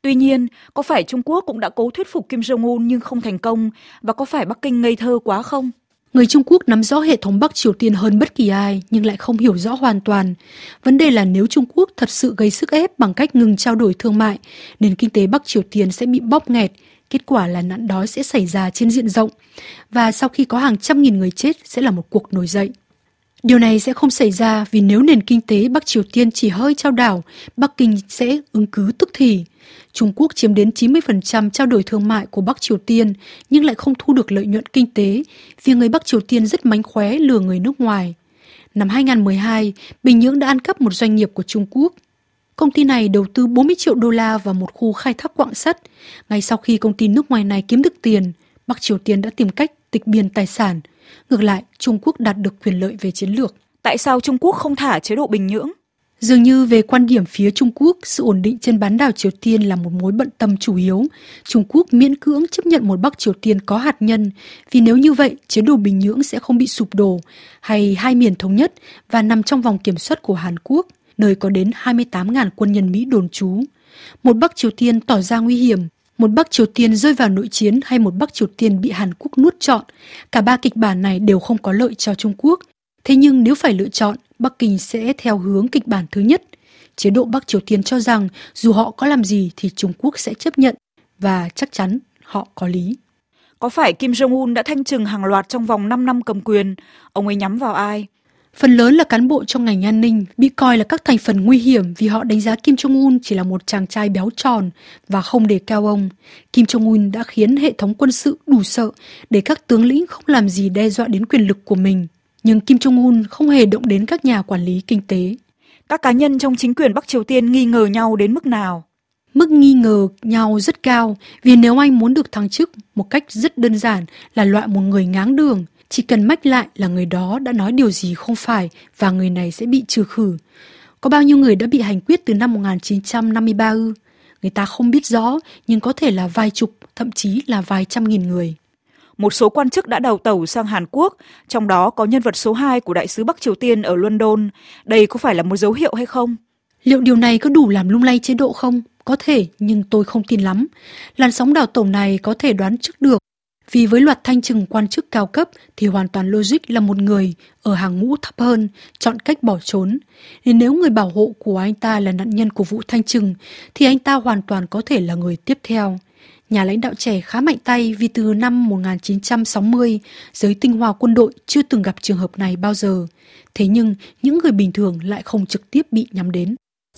Tuy nhiên, có phải Trung Quốc cũng đã cố thuyết phục Kim Jong-un nhưng không thành công, và có phải Bắc Kinh ngây thơ quá không? Người Trung Quốc nắm rõ hệ thống Bắc Triều Tiên hơn bất kỳ ai nhưng lại không hiểu rõ hoàn toàn. Vấn đề là nếu Trung Quốc thật sự gây sức ép bằng cách ngừng trao đổi thương mại, nền kinh tế Bắc Triều Tiên sẽ bị bóp nghẹt, kết quả là nạn đói sẽ xảy ra trên diện rộng, và sau khi có hàng trăm nghìn người chết sẽ là một cuộc nổi dậy. Điều này sẽ không xảy ra vì nếu nền kinh tế Bắc Triều Tiên chỉ hơi chao đảo, Bắc Kinh sẽ ứng cứ tức thì. Trung Quốc chiếm đến 90% trao đổi thương mại của Bắc Triều Tiên nhưng lại không thu được lợi nhuận kinh tế vì người Bắc Triều Tiên rất mánh khóe lừa người nước ngoài. Năm 2012, Bình Nhưỡng đã ăn cắp một doanh nghiệp của Trung Quốc. Công ty này đầu tư 40 triệu đô la vào một khu khai thác quặng sắt. Ngay sau khi công ty nước ngoài này kiếm được tiền, Bắc Triều Tiên đã tìm cách tịch biên tài sản. Ngược lại, Trung Quốc đạt được quyền lợi về chiến lược. Tại sao Trung Quốc không thả chế độ Bình Nhưỡng? Dường như về quan điểm phía Trung Quốc, sự ổn định trên bán đảo Triều Tiên là một mối bận tâm chủ yếu. Trung Quốc miễn cưỡng chấp nhận một Bắc Triều Tiên có hạt nhân, vì nếu như vậy, chế độ Bình Nhưỡng sẽ không bị sụp đổ, hay hai miền thống nhất và nằm trong vòng kiểm soát của Hàn Quốc, nơi có đến 28.000 quân nhân Mỹ đồn trú. Một Bắc Triều Tiên tỏ ra nguy hiểm, một Bắc Triều Tiên rơi vào nội chiến hay một Bắc Triều Tiên bị Hàn Quốc nuốt trọn, cả ba kịch bản này đều không có lợi cho Trung Quốc. Thế nhưng nếu phải lựa chọn, Bắc Kinh sẽ theo hướng kịch bản thứ nhất. Chế độ Bắc Triều Tiên cho rằng dù họ có làm gì thì Trung Quốc sẽ chấp nhận, và chắc chắn họ có lý. Có phải Kim Jong-un đã thanh trừng hàng loạt trong vòng 5 năm cầm quyền? Ông ấy nhắm vào ai? Phần lớn là cán bộ trong ngành an ninh, bị coi là các thành phần nguy hiểm vì họ đánh giá Kim Jong-un chỉ là một chàng trai béo tròn và không đề cao ông. Kim Jong-un đã khiến hệ thống quân sự đủ sợ để các tướng lĩnh không làm gì đe dọa đến quyền lực của mình. Nhưng Kim Jong-un không hề động đến các nhà quản lý kinh tế. Các cá nhân trong chính quyền Bắc Triều Tiên nghi ngờ nhau đến mức nào? Mức nghi ngờ nhau rất cao, vì nếu anh muốn được thăng chức, một cách rất đơn giản là loại một người ngáng đường. Chỉ cần mách lại là người đó đã nói điều gì không phải và người này sẽ bị trừ khử. Có bao nhiêu người đã bị hành quyết từ năm 1953 ư? Người ta không biết rõ, nhưng có thể là vài chục, thậm chí là vài trăm nghìn người. Một số quan chức đã đào tẩu sang Hàn Quốc, trong đó có nhân vật số 2 của Đại sứ Bắc Triều Tiên ở London. Đây có phải là một dấu hiệu hay không? Liệu điều này có đủ làm lung lay chế độ không? Có thể, nhưng tôi không tin lắm. Làn sóng đào tẩu này có thể đoán trước được. Vì với loạt thanh trừng quan chức cao cấp thì hoàn toàn logic là một người ở hàng ngũ thấp hơn chọn cách bỏ trốn. Nên nếu người bảo hộ của anh ta là nạn nhân của vụ thanh trừng thì anh ta hoàn toàn có thể là người tiếp theo. Nhà lãnh đạo trẻ khá mạnh tay vì từ năm 1960, giới tinh hoa quân đội chưa từng gặp trường hợp này bao giờ. Thế nhưng những người bình thường lại không trực tiếp bị nhắm đến.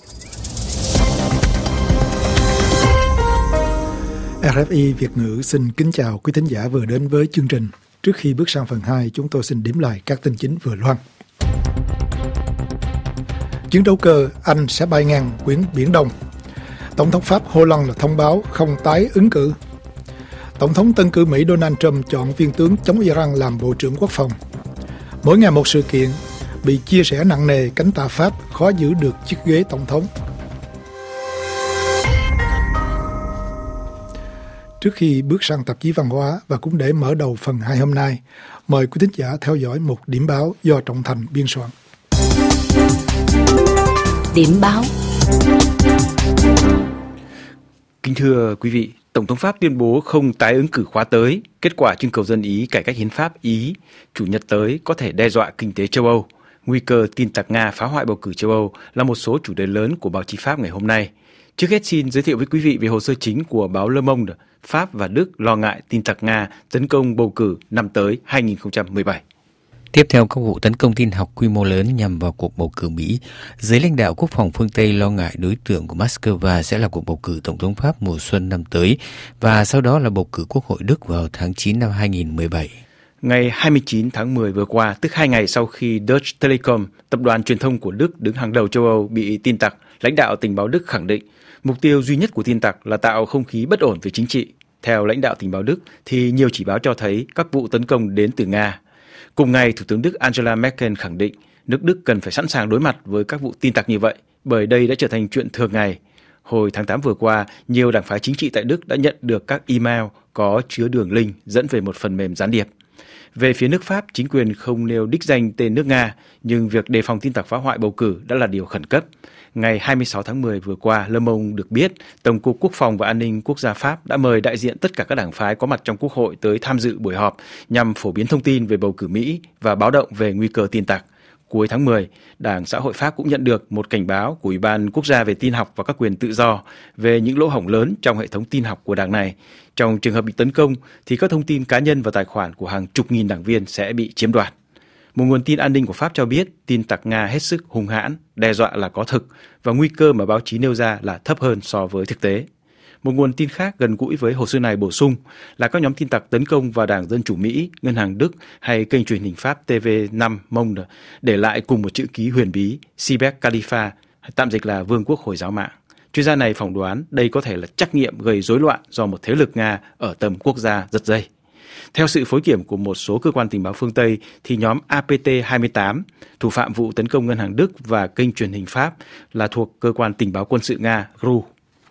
RFI Việt ngữ xin kính chào quý thính giả vừa đến với chương trình. Trước khi bước sang phần 2, chúng tôi xin điểm lại các tin chính vừa loan. Chiến đấu cơ Anh sẽ bay ngang quyển Biển Đông. Tổng thống Pháp Hollande thông báo không tái ứng cử. Tổng thống tân cử Mỹ Donald Trump chọn viên tướng chống Iran làm Bộ trưởng Quốc phòng. Mỗi ngày một sự kiện, bị chia rẽ nặng nề, cánh tả Pháp khó giữ được chiếc ghế tổng thống. Trước khi bước sang tạp chí văn hóa và cũng để mở đầu phần 2 hôm nay, mời quý thính giả theo dõi một điểm báo do Trọng Thành biên soạn. Điểm báo. Kính thưa quý vị, Tổng thống Pháp tuyên bố không tái ứng cử khóa tới. Kết quả trưng cầu dân Ý cải cách hiến pháp Ý Chủ nhật tới có thể đe dọa kinh tế châu Âu. Nguy cơ tin tặc Nga phá hoại bầu cử châu Âu là một số chủ đề lớn của báo chí Pháp ngày hôm nay. Trước hết xin giới thiệu với quý vị về hồ sơ chính của báo Le Monde. Pháp và Đức lo ngại tin tặc Nga tấn công bầu cử năm tới 2017. Tiếp theo các vụ tấn công tin học quy mô lớn nhằm vào cuộc bầu cử Mỹ, giới lãnh đạo quốc phòng phương Tây lo ngại đối tượng của Moscow sẽ là cuộc bầu cử tổng thống Pháp mùa xuân năm tới và sau đó là bầu cử Quốc hội Đức vào tháng 9 năm 2017. Ngày 29 tháng 10 vừa qua, tức 2 ngày sau khi Deutsche Telekom, tập đoàn truyền thông của Đức đứng hàng đầu châu Âu bị tin tặc, lãnh đạo tình báo Đức khẳng định mục tiêu duy nhất của tin tặc là tạo không khí bất ổn về chính trị. Theo lãnh đạo tình báo Đức thì nhiều chỉ báo cho thấy các vụ tấn công đến từ Nga. Cùng ngày, Thủ tướng Đức Angela Merkel khẳng định nước Đức cần phải sẵn sàng đối mặt với các vụ tin tặc như vậy, bởi đây đã trở thành chuyện thường ngày. Hồi tháng 8 vừa qua, nhiều đảng phái chính trị tại Đức đã nhận được các email có chứa đường link dẫn về một phần mềm gián điệp. Về phía nước Pháp, chính quyền không nêu đích danh tên nước Nga, nhưng việc đề phòng tin tặc phá hoại bầu cử đã là điều khẩn cấp. Ngày 26 tháng 10 vừa qua, Le Monde được biết, Tổng cục Quốc phòng và An ninh Quốc gia Pháp đã mời đại diện tất cả các đảng phái có mặt trong Quốc hội tới tham dự buổi họp nhằm phổ biến thông tin về bầu cử Mỹ và báo động về nguy cơ tin tặc. Cuối tháng 10, Đảng Xã hội Pháp cũng nhận được một cảnh báo của Ủy ban Quốc gia về tin học và các quyền tự do về những lỗ hổng lớn trong hệ thống tin học của đảng này. Trong trường hợp bị tấn công, thì các thông tin cá nhân và tài khoản của hàng chục nghìn đảng viên sẽ bị chiếm đoạt. Một nguồn tin an ninh của Pháp cho biết tin tặc Nga hết sức hung hãn, đe dọa là có thực và nguy cơ mà báo chí nêu ra là thấp hơn so với thực tế. Một nguồn tin khác gần gũi với hồ sơ này bổ sung là các nhóm tin tặc tấn công vào Đảng Dân Chủ Mỹ, Ngân hàng Đức hay kênh truyền hình Pháp TV5 Monde để lại cùng một chữ ký huyền bí Cyber Khalifa, tạm dịch là Vương quốc Hồi giáo mạng. Chuyên gia này phỏng đoán đây có thể là trắc nghiệm gây rối loạn do một thế lực Nga ở tầm quốc gia giật dây. Theo sự phối kiểm của một số cơ quan tình báo phương Tây, thì nhóm APT-28, thủ phạm vụ tấn công Ngân hàng Đức và kênh truyền hình Pháp là thuộc cơ quan tình báo quân sự Nga GRU.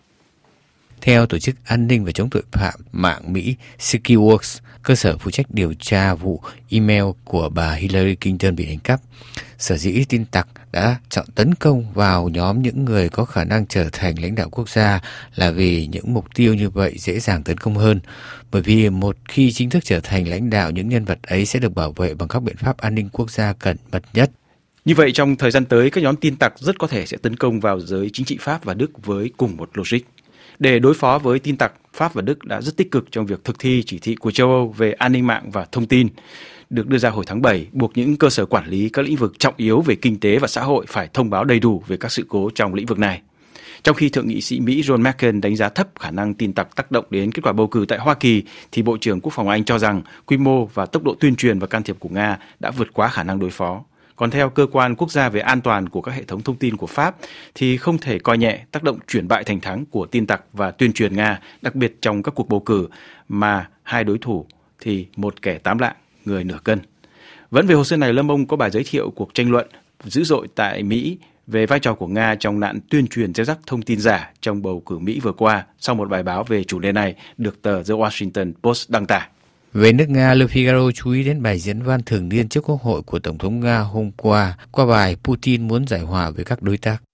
Theo Tổ chức An ninh và chống tội phạm mạng Mỹ SecureWorks, cơ sở phụ trách điều tra vụ email của bà Hillary Clinton bị đánh cắp, sở dĩ tin tặc đã chọn tấn công vào nhóm những người có khả năng trở thành lãnh đạo quốc gia là vì những mục tiêu như vậy dễ dàng tấn công hơn. Bởi vì một khi chính thức trở thành lãnh đạo, những nhân vật ấy sẽ được bảo vệ bằng các biện pháp an ninh quốc gia cẩn mật nhất. Như vậy, trong thời gian tới, các nhóm tin tặc rất có thể sẽ tấn công vào giới chính trị Pháp và Đức với cùng một logic. Để đối phó với tin tặc, Pháp và Đức đã rất tích cực trong việc thực thi chỉ thị của châu Âu về an ninh mạng và thông tin, được đưa ra hồi tháng 7, buộc những cơ sở quản lý các lĩnh vực trọng yếu về kinh tế và xã hội phải thông báo đầy đủ về các sự cố trong lĩnh vực này. Trong khi Thượng nghị sĩ Mỹ John McCain đánh giá thấp khả năng tin tặc tác động đến kết quả bầu cử tại Hoa Kỳ, thì Bộ trưởng Quốc phòng Anh cho rằng quy mô và tốc độ tuyên truyền và can thiệp của Nga đã vượt quá khả năng đối phó. Còn theo Cơ quan Quốc gia về an toàn của các hệ thống thông tin của Pháp, thì không thể coi nhẹ tác động chuyển bại thành thắng của tin tặc và tuyên truyền Nga, đặc biệt trong các cuộc bầu cử mà hai đối thủ thì một kẻ 8 lạng, người nửa cân. Vẫn về hồ sơ này, Le Monde có bài giới thiệu cuộc tranh luận dữ dội tại Mỹ về vai trò của Nga trong nạn tuyên truyền gieo rắc thông tin giả trong bầu cử Mỹ vừa qua, sau một bài báo về chủ đề này được tờ The Washington Post đăng tải. Về nước Nga, Le Figaro chú ý đến bài diễn văn thường niên trước Quốc hội của Tổng thống Nga hôm qua bài Putin muốn giải hòa với các đối tác.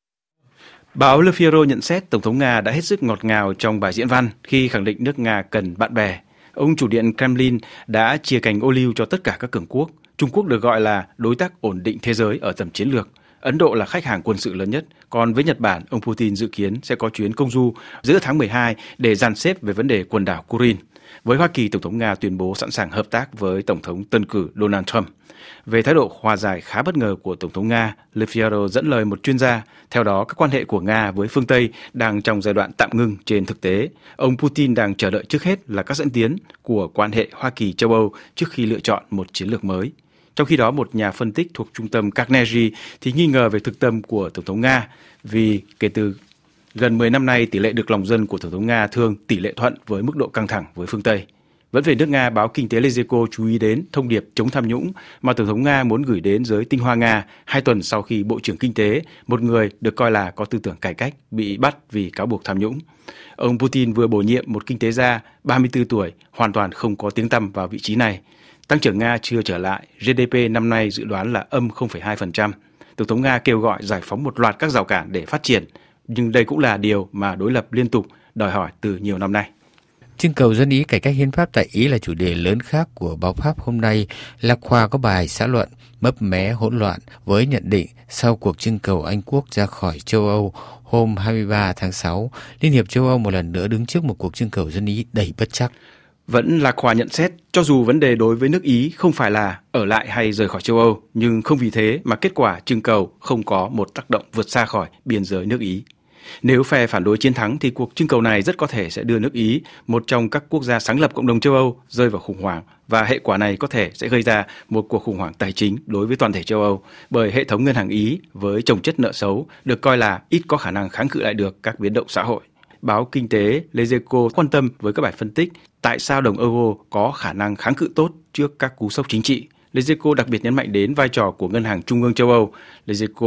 Báo Le Figaro nhận xét Tổng thống Nga đã hết sức ngọt ngào trong bài diễn văn khi khẳng định nước Nga cần bạn bè. Ông chủ điện Kremlin đã chia cành ô liu cho tất cả các cường quốc. Trung Quốc được gọi là đối tác ổn định thế giới ở tầm chiến lược. Ấn Độ là khách hàng quân sự lớn nhất. Còn với Nhật Bản, ông Putin dự kiến sẽ có chuyến công du giữa tháng 12 để dàn xếp về vấn đề quần đảo Kurin. Với Hoa Kỳ, Tổng thống Nga tuyên bố sẵn sàng hợp tác với Tổng thống tân cử Donald Trump. Về thái độ hòa giải khá bất ngờ của Tổng thống Nga, Le Figaro dẫn lời một chuyên gia. Theo đó, các quan hệ của Nga với phương Tây đang trong giai đoạn tạm ngưng trên thực tế. Ông Putin đang chờ đợi trước hết là các dẫn tiến của quan hệ Hoa Kỳ-châu Âu trước khi lựa chọn một chiến lược mới. Trong khi đó, một nhà phân tích thuộc trung tâm Carnegie thì nghi ngờ về thực tâm của Tổng thống Nga vì kể từ gần 10 năm nay, tỷ lệ được lòng dân của Tổng thống Nga thường tỷ lệ thuận với mức độ căng thẳng với phương Tây. Vẫn về nước Nga, báo Kinh tế Les Echos chú ý đến thông điệp chống tham nhũng mà Tổng thống Nga muốn gửi đến giới tinh hoa Nga 2 tuần sau khi Bộ trưởng Kinh tế, một người được coi là có tư tưởng cải cách, bị bắt vì cáo buộc tham nhũng. Ông Putin vừa bổ nhiệm một kinh tế gia 34 tuổi, hoàn toàn không có tiếng tăm vào vị trí này. Tăng trưởng Nga chưa trở lại, GDP năm nay dự đoán là âm 0,2%. Tổng thống Nga kêu gọi giải phóng một loạt các rào cản để phát triển, nhưng đây cũng là điều mà đối lập liên tục đòi hỏi từ nhiều năm nay. Trưng cầu dân Ý cải cách hiến pháp tại Ý là chủ đề lớn khác của báo Pháp hôm nay. Lạc Khoa có bài xã luận mấp mé hỗn loạn với nhận định sau cuộc trưng cầu Anh Quốc ra khỏi châu Âu hôm 23 tháng 6, Liên hiệp châu Âu một lần nữa đứng trước một cuộc trưng cầu dân Ý đầy bất trắc. Vẫn Lạc Khoa nhận xét, cho dù vấn đề đối với nước Ý không phải là ở lại hay rời khỏi châu Âu, nhưng không vì thế mà kết quả trưng cầu không có một tác động vượt xa khỏi biên giới nước Ý. Nếu phe phản đối chiến thắng thì cuộc trưng cầu này rất có thể sẽ đưa nước Ý, một trong các quốc gia sáng lập cộng đồng châu Âu, rơi vào khủng hoảng, và hệ quả này có thể sẽ gây ra một cuộc khủng hoảng tài chính đối với toàn thể châu Âu, bởi hệ thống ngân hàng Ý với chồng chất nợ xấu được coi là ít có khả năng kháng cự lại được các biến động xã hội. Báo Kinh tế Les Echos quan tâm với các bài phân tích tại sao đồng euro có khả năng kháng cự tốt trước các cú sốc chính trị. Les Echos đặc biệt nhấn mạnh đến vai trò của Ngân hàng Trung ương châu Âu. Les Echos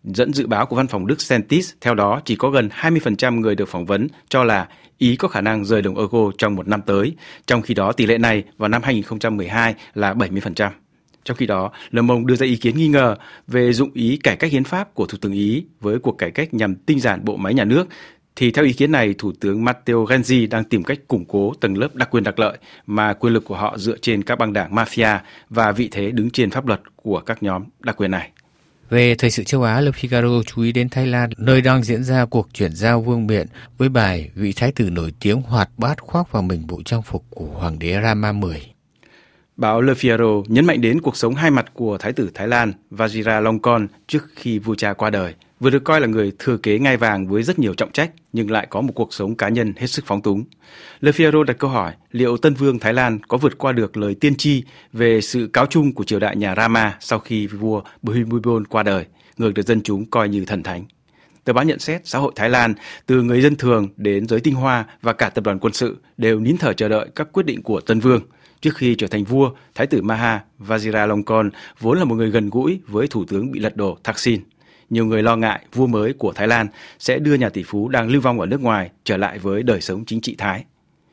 Dẫn dự báo của văn phòng Đức Centis, theo đó chỉ có gần 20% người được phỏng vấn cho là Ý có khả năng rời đồng euro trong một năm tới, trong khi đó tỷ lệ này vào năm 2012 là 70%. Trong khi đó, Le Monde đưa ra ý kiến nghi ngờ về dụng ý cải cách hiến pháp của Thủ tướng Ý với cuộc cải cách nhằm tinh giản bộ máy nhà nước, thì theo ý kiến này, Thủ tướng Matteo Renzi đang tìm cách củng cố tầng lớp đặc quyền đặc lợi mà quyền lực của họ dựa trên các băng đảng mafia và vị thế đứng trên pháp luật của các nhóm đặc quyền này. Về thời sự châu Á, Le Figaro chú ý đến Thái Lan, nơi đang diễn ra cuộc chuyển giao vương miện với bài vị thái tử nổi tiếng hoạt bát khoác vào mình bộ trang phục của Hoàng đế Rama X. Báo Le Figaro nhấn mạnh đến cuộc sống hai mặt của Thái tử Thái Lan Vajiralongkorn trước khi vua cha qua đời, vừa được coi là người thừa kế ngai vàng với rất nhiều trọng trách nhưng lại có một cuộc sống cá nhân hết sức phóng túng. Le Figaro đặt câu hỏi liệu Tân Vương Thái Lan có vượt qua được lời tiên tri về sự cáo chung của triều đại nhà Rama sau khi vua Bhumibol qua đời, người được dân chúng coi như thần thánh. Tờ báo nhận xét xã hội Thái Lan, từ người dân thường đến giới tinh hoa và cả tập đoàn quân sự đều nín thở chờ đợi các quyết định của Tân Vương. Trước khi trở thành vua, Thái tử Maha Vajiralongkorn vốn là một người gần gũi với thủ tướng bị lật đổ Thaksin. Nhiều người lo ngại vua mới của Thái Lan sẽ đưa nhà tỷ phú đang lưu vong ở nước ngoài trở lại với đời sống chính trị Thái.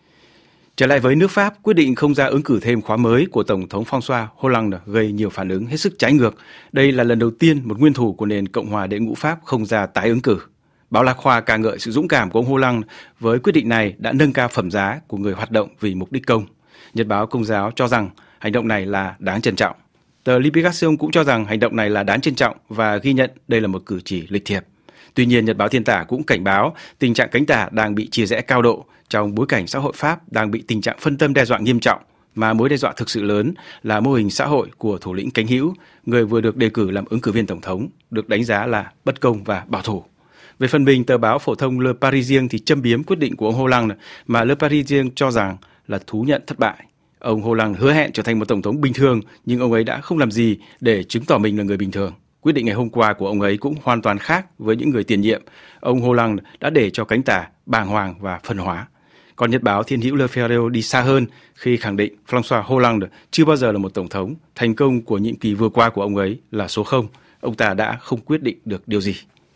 Trở lại với nước Pháp, quyết định không ra ứng cử thêm khóa mới của Tổng thống François Hollande gây nhiều phản ứng hết sức trái ngược. Đây là lần đầu tiên một nguyên thủ của nền Cộng hòa đệ ngũ Pháp không ra tái ứng cử. Báo La Croix ca ngợi sự dũng cảm của ông Hollande với quyết định này đã nâng cao phẩm giá của người hoạt động vì mục đích công. Nhật báo Công giáo cho rằng hành động này là đáng trân trọng. Tờ Libération cũng cho rằng hành động này là đáng trân trọng và ghi nhận đây là một cử chỉ lịch thiệp. Tuy nhiên, Nhật báo Thiên Tả cũng cảnh báo tình trạng cánh tả đang bị chia rẽ cao độ trong bối cảnh xã hội Pháp đang bị tình trạng phân tâm đe dọa nghiêm trọng, mà mối đe dọa thực sự lớn là mô hình xã hội của thủ lĩnh cánh hữu, người vừa được đề cử làm ứng cử viên tổng thống, được đánh giá là bất công và bảo thủ. Về phần mình, tờ báo phổ thông Le Parisien thì châm biếm quyết định của ông Hollande mà Le Parisien cho rằng là thú nhận thất bại. Ông Hollande hứa hẹn trở thành một tổng thống bình thường, nhưng ông ấy đã không làm gì để chứng tỏ mình là người bình thường. Quyết định ngày hôm qua của ông ấy cũng hoàn toàn khác với những người tiền nhiệm. Ông Hollande đã để cho cánh tả bàng hoàng và phân hóa. Còn Nhật báo Thiên hữu Le Figaro đi xa hơn khi khẳng định François Hollande chưa bao giờ là một tổng thống. Thành công của nhiệm kỳ vừa qua của ông ấy là số 0. Ông ta đã không quyết định được điều gì.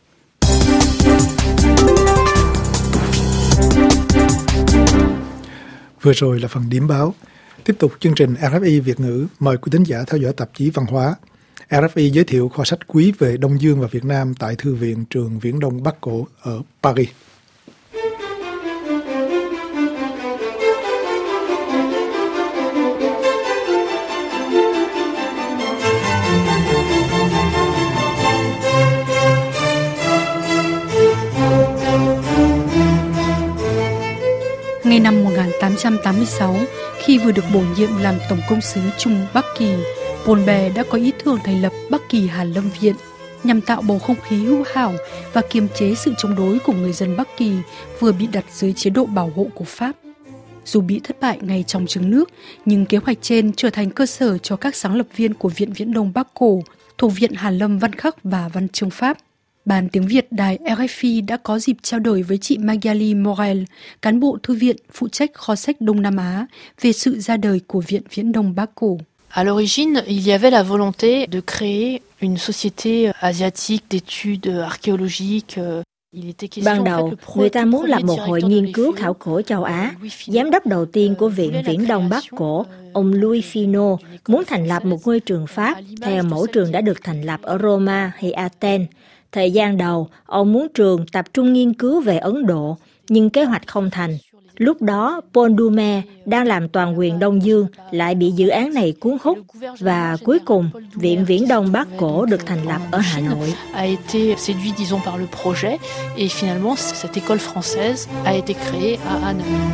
Vừa rồi là phần điểm báo. Tiếp tục chương trình RFI Việt ngữ, mời quý thính giả theo dõi tạp chí văn hóa. RFI giới thiệu kho sách quý về Đông Dương và Việt Nam tại Thư viện Trường Viễn Đông Bắc Cổ ở Paris. Ngày năm 1886, khi vừa được bổ nhiệm làm Tổng công sứ Trung Bắc Kỳ, Paul Bert đã có ý tưởng thành lập Bắc Kỳ Hàn Lâm Viện nhằm tạo bầu không khí hữu hảo và kiềm chế sự chống đối của người dân Bắc Kỳ vừa bị đặt dưới chế độ bảo hộ của Pháp. Dù bị thất bại ngay trong trứng nước, nhưng kế hoạch trên trở thành cơ sở cho các sáng lập viên của Viện Viễn Đông Bắc Cổ thuộc Viện Hàn Lâm Văn Khắc và Văn chương Pháp. Ban tiếng Việt đài RFI đã có dịp trao đổi với chị Magali Morel, cán bộ thư viện phụ trách kho sách Đông Nam Á, về sự ra đời của Viện Viễn Đông Bắc Cổ. À l'origine, il y avait la volonté de créer une société asiatique d'études archéologiques. Ban đầu, người ta muốn lập một hội nghiên cứu khảo cổ châu Á. Giám đốc đầu tiên của Viện Viễn Đông Bắc Cổ, ông Louis Finot, muốn thành lập một ngôi trường Pháp theo mẫu trường đã được thành lập ở Roma hay Athens. Thời gian đầu, ông muốn trường tập trung nghiên cứu về Ấn Độ, nhưng kế hoạch không thành. Lúc đó, Paul Doumer đang làm toàn quyền Đông Dương lại bị dự án này cuốn hút và cuối cùng Viện Viễn Đông Bắc Cổ được thành lập ở Hà Nội. A été séduit, disons, par le projet et finalement cette école française a été créée à Hanoï.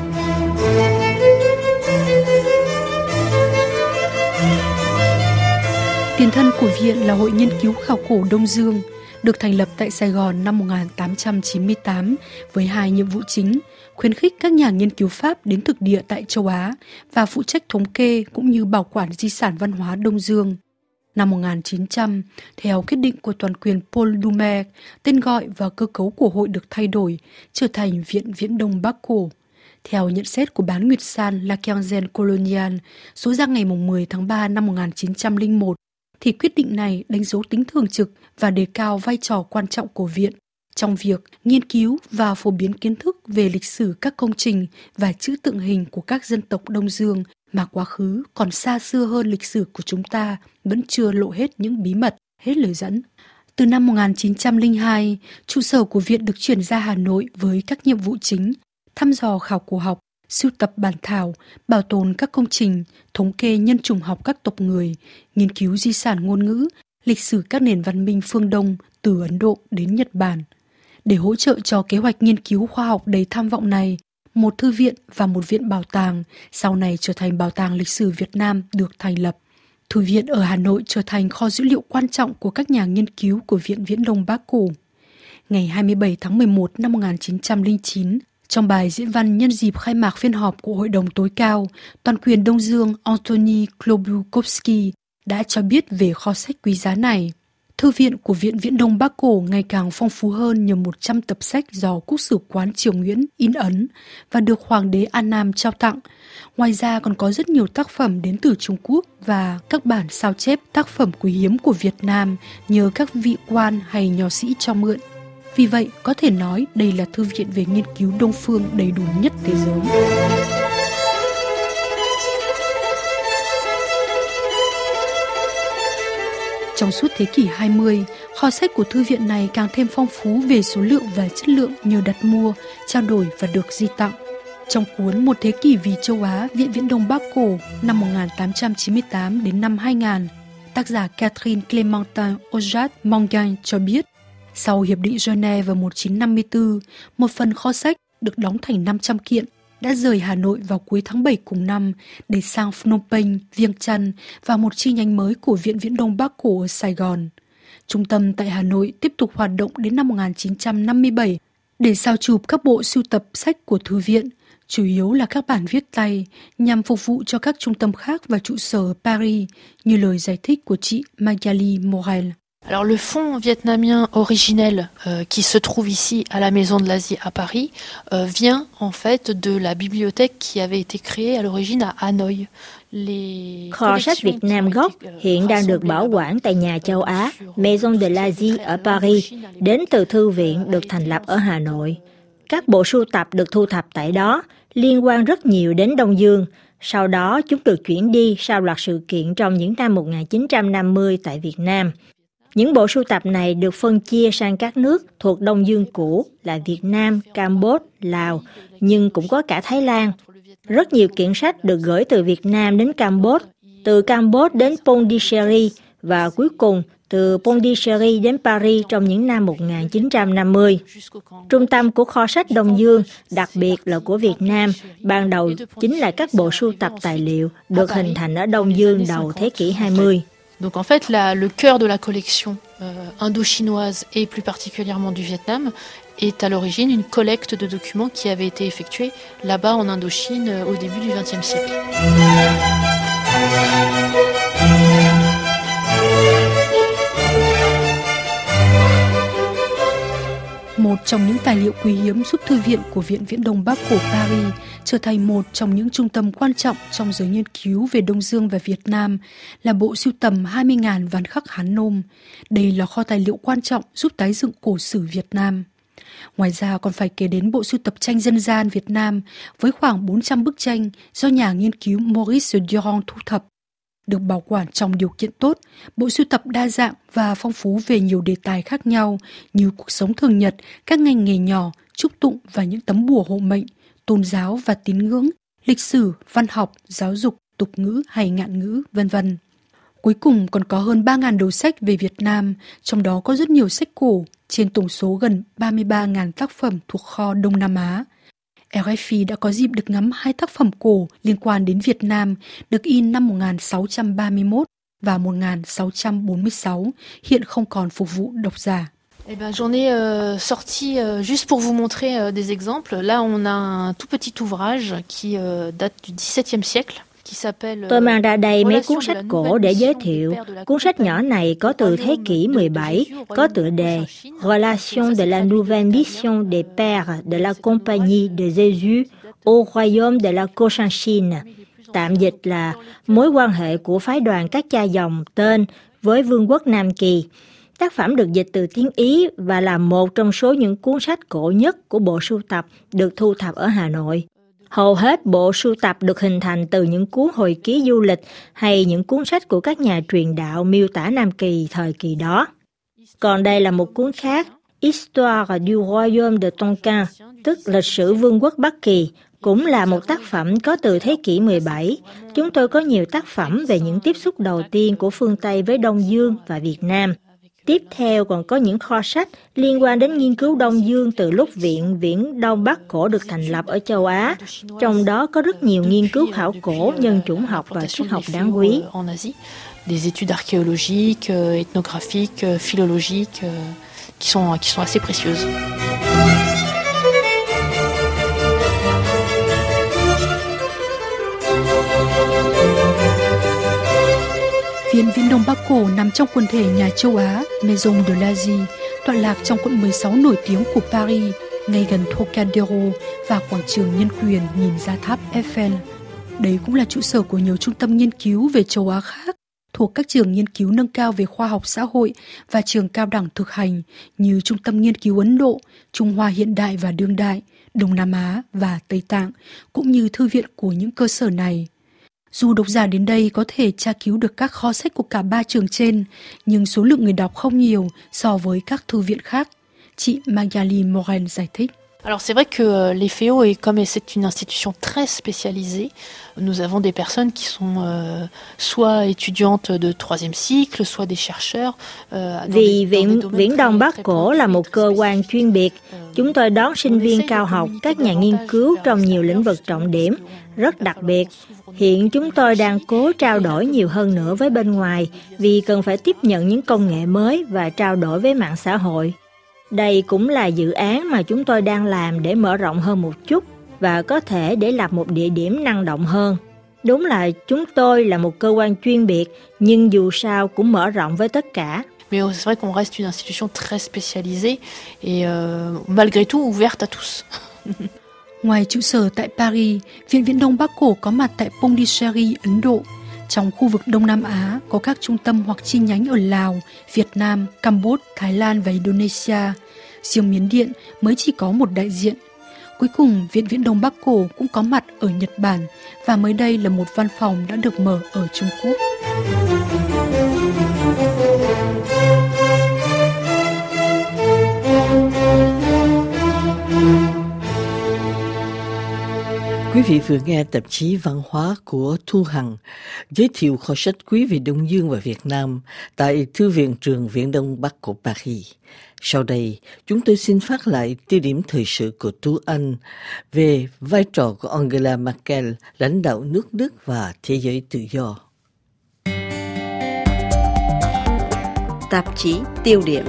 Tiền thân của viện là Hội Nghiên cứu Khảo cổ Đông Dương, được thành lập tại Sài Gòn năm 1898 với 2 nhiệm vụ chính: khuyến khích các nhà nghiên cứu Pháp đến thực địa tại châu Á và phụ trách thống kê cũng như bảo quản di sản văn hóa Đông Dương. Năm 1900, theo quyết định của toàn quyền Paul Doumer, tên gọi và cơ cấu của hội được thay đổi, trở thành Viện Viễn Đông Bắc Cổ. Theo nhận xét của Bán Nguyệt San La Quinzaine Coloniale, số ra ngày 10 tháng 3 năm 1901, thì quyết định này đánh dấu tính thường trực và đề cao vai trò quan trọng của Viện trong việc nghiên cứu và phổ biến kiến thức về lịch sử các công trình và chữ tượng hình của các dân tộc Đông Dương mà quá khứ còn xa xưa hơn lịch sử của chúng ta vẫn chưa lộ hết những bí mật, hết lời dẫn. Từ năm 1902, trụ sở của Viện được chuyển ra Hà Nội với các nhiệm vụ chính: thăm dò khảo cổ học, sưu tập bản thảo, bảo tồn các công trình, thống kê nhân chủng học các tộc người, nghiên cứu di sản ngôn ngữ, lịch sử các nền văn minh phương Đông từ Ấn Độ đến Nhật Bản. Để hỗ trợ cho kế hoạch nghiên cứu khoa học đầy tham vọng này, một thư viện và một viện bảo tàng, sau này trở thành Bảo tàng Lịch sử Việt Nam, được thành lập. Thư viện ở Hà Nội trở thành kho dữ liệu quan trọng của các nhà nghiên cứu của Viện Viễn Đông Bắc Cổ. Ngày 27 tháng 11 năm 1909, trong bài diễn văn nhân dịp khai mạc phiên họp của Hội đồng tối cao, toàn quyền Đông Dương Antoni Klobuchowski đã cho biết về kho sách quý giá này. Thư viện của Viện Viễn Đông Bắc Cổ ngày càng phong phú hơn nhờ 100 tập sách do Quốc sử quán Triều Nguyễn in ấn và được Hoàng đế An Nam trao tặng. Ngoài ra còn có rất nhiều tác phẩm đến từ Trung Quốc và các bản sao chép tác phẩm quý hiếm của Việt Nam nhờ các vị quan hay nho sĩ cho mượn. Vì vậy, có thể nói đây là thư viện về nghiên cứu Đông phương đầy đủ nhất thế giới. Trong suốt thế kỷ 20, kho sách của thư viện này càng thêm phong phú về số lượng và chất lượng nhờ đặt mua, trao đổi và được di tặng. Trong cuốn Một thế kỷ vì châu Á, Viện Viễn Đông Bắc Cổ năm 1898 đến năm 2000, tác giả Catherine Clémentine Augeat-Mongain cho biết, sau Hiệp định Genève vào 1954, một phần kho sách được đóng thành 500 kiện đã rời Hà Nội vào cuối tháng 7 cùng năm để sang Phnom Penh, Viêng Chăn và một chi nhánh mới của Viện Viễn Đông Bắc Cổ ở Sài Gòn. Trung tâm tại Hà Nội tiếp tục hoạt động đến năm 1957 để sao chụp các bộ sưu tập sách của thư viện, chủ yếu là các bản viết tay, nhằm phục vụ cho các trung tâm khác và trụ sở ở Paris, như lời giải thích của chị Magali Morel. Alors le fonds vietnamien originel qui se trouve ici à la Maison de l'Asie à Paris vient en fait de la bibliothèque qui avait été créée à l'origine à Hanoï. Kho sách Việt Nam gốc hiện đang được bảo quản tại nhà châu Á Maison de l'Asie ở Paris, đến từ thư viện được thành lập ở Hà Nội. Các bộ sưu tập được thu thập tại đó liên quan rất nhiều đến Đông Dương. Sau đó chúng được chuyển đi sau loạt sự kiện trong những năm 1950 tại Việt Nam. Những bộ sưu tập này được phân chia sang các nước thuộc Đông Dương cũ là Việt Nam, Campuchia, Lào, nhưng cũng có cả Thái Lan. Rất nhiều kiện sách được gửi từ Việt Nam đến Campuchia, từ Campuchia đến Pondicherry và cuối cùng từ Pondicherry đến Paris trong những năm 1950. Trung tâm của kho sách Đông Dương, đặc biệt là của Việt Nam, ban đầu chính là các bộ sưu tập tài liệu được hình thành ở Đông Dương đầu thế kỷ 20. Donc en fait, le cœur de la collection indo-chinoise et plus particulièrement du Vietnam est à l'origine une collecte de documents qui avait été effectuée là-bas en Indochine au début du XXe siècle. Một trong những tài liệu quý hiếm giúp thư viện của Viện Viễn Đông Bắc Cổ Paris trở thành một trong những trung tâm quan trọng trong giới nghiên cứu về Đông Dương và Việt Nam là bộ sưu tầm 20.000 ván khắc Hán Nôm. Đây là kho tài liệu quan trọng giúp tái dựng cổ sử Việt Nam. Ngoài ra còn phải kể đến bộ sưu tập tranh dân gian Việt Nam với khoảng 400 bức tranh do nhà nghiên cứu Maurice Durand thu thập. Được bảo quản trong điều kiện tốt, bộ sưu tập đa dạng và phong phú về nhiều đề tài khác nhau như cuộc sống thường nhật, các ngành nghề nhỏ, trúc tụng và những tấm bùa hộ mệnh, tôn giáo và tín ngưỡng, lịch sử, văn học, giáo dục, tục ngữ hay ngạn ngữ, v.v. Cuối cùng còn có hơn 3.000 đầu sách về Việt Nam, trong đó có rất nhiều sách cổ, trên tổng số gần 33.000 tác phẩm thuộc kho Đông Nam Á. RFI đã có dịp được ngắm 2 tác phẩm cổ liên quan đến Việt Nam được in năm 1631 và 1646, hiện không còn phục vụ độc giả. J'en ai sorti juste pour vous montrer des exemples. Là, on a un tout petit ouvrage qui date du XVIIe siècle. Tôi mang ra đây mấy cuốn sách cổ để giới thiệu. Cuốn sách nhỏ này có từ thế kỷ 17, có tựa đề Relation de la nouvelle mission des pères de la Compagnie de Jésus au royaume de la Cochinchine. Tạm dịch là mối quan hệ của phái đoàn các cha dòng tên với Vương quốc Nam Kỳ. Tác phẩm được dịch từ tiếng Ý và là một trong số những cuốn sách cổ nhất của bộ sưu tập được thu thập ở Hà Nội. Hầu hết bộ sưu tập được hình thành từ những cuốn hồi ký du lịch hay những cuốn sách của các nhà truyền đạo miêu tả Nam Kỳ thời kỳ đó. Còn đây là một cuốn khác, Histoire du Royaume de Tonkin, tức lịch sử Vương quốc Bắc Kỳ, cũng là một tác phẩm có từ thế kỷ 17. Chúng tôi có nhiều tác phẩm về những tiếp xúc đầu tiên của phương Tây với Đông Dương và Việt Nam. Tiếp theo còn có những kho sách liên quan đến nghiên cứu Đông Dương từ lúc Viện Viễn Đông Bắc Cổ được thành lập ở châu Á. Trong đó có rất nhiều nghiên cứu khảo cổ, nhân chủng học và triết học đáng quý. Des études archéologiques, ethnographiques, philologiques qui sont assez précieuses. Viện Viễn Đông Bắc Cổ nằm trong quần thể nhà châu Á Maison de l'Asie, tọa lạc trong quận 16 nổi tiếng của Paris, ngay gần Trocadéro và quảng trường Nhân quyền nhìn ra tháp Eiffel. Đây cũng là trụ sở của nhiều trung tâm nghiên cứu về châu Á khác, thuộc các trường nghiên cứu nâng cao về khoa học xã hội và trường cao đẳng thực hành như Trung tâm Nghiên cứu Ấn Độ, Trung Hoa hiện đại và đương đại, Đông Nam Á và Tây Tạng, cũng như thư viện của những cơ sở này. Dù độc giả đến đây có thể tra cứu được các kho sách của cả ba trường trên, nhưng số lượng người đọc không nhiều so với các thư viện khác. Chị Magali Morel giải thích. Alors c'est vrai que l'EFEO, comme c'est une institution très spécialisée, nous avons des personnes qui sont soit étudiantes de 3e cycle, soit des chercheurs. Vì Viện Viễn Đông Bắc Cổ là một cơ quan chuyên biệt, chúng tôi đón sinh viên cao học, các nhà nghiên cứu trong nhiều lĩnh vực trọng điểm, rất đặc biệt. Hiện chúng tôi đang cố trao đổi nhiều hơn nữa với bên ngoài vì cần phải tiếp nhận những công nghệ mới và trao đổi với mạng xã hội. Đây cũng là dự án mà chúng tôi đang làm để mở rộng hơn một chút và có thể để lập một địa điểm năng động hơn. Đúng là chúng tôi là một cơ quan chuyên biệt, nhưng dù sao cũng mở rộng với tất cả. Mais c'est vrai qu'on reste une institution très spécialisée et malgré tout ouverte à tous. Ngoài trụ sở tại Paris, Viện Viễn Đông Bắc Cổ có mặt tại Pondichéry, Ấn Độ. Trong khu vực Đông Nam Á có các trung tâm hoặc chi nhánh ở Lào, Việt Nam, Campuchia, Thái Lan và Indonesia. Riêng Miến Điện mới chỉ có một đại diện. Cuối cùng, Viện Viễn Đông Bắc Cổ cũng có mặt ở Nhật Bản và mới đây là một văn phòng đã được mở ở Trung Quốc. Quý vị vừa nghe tạp chí văn hóa của Thu Hằng giới thiệu kho sách quý về Đông Dương và Việt Nam tại Thư viện Trường Viễn Đông Bắc Cổ Paris. Sau đây, chúng tôi xin phát lại tiêu điểm thời sự của Tú Anh về vai trò của Angela Merkel, lãnh đạo nước Đức và thế giới tự do. Tạp chí tiêu điểm.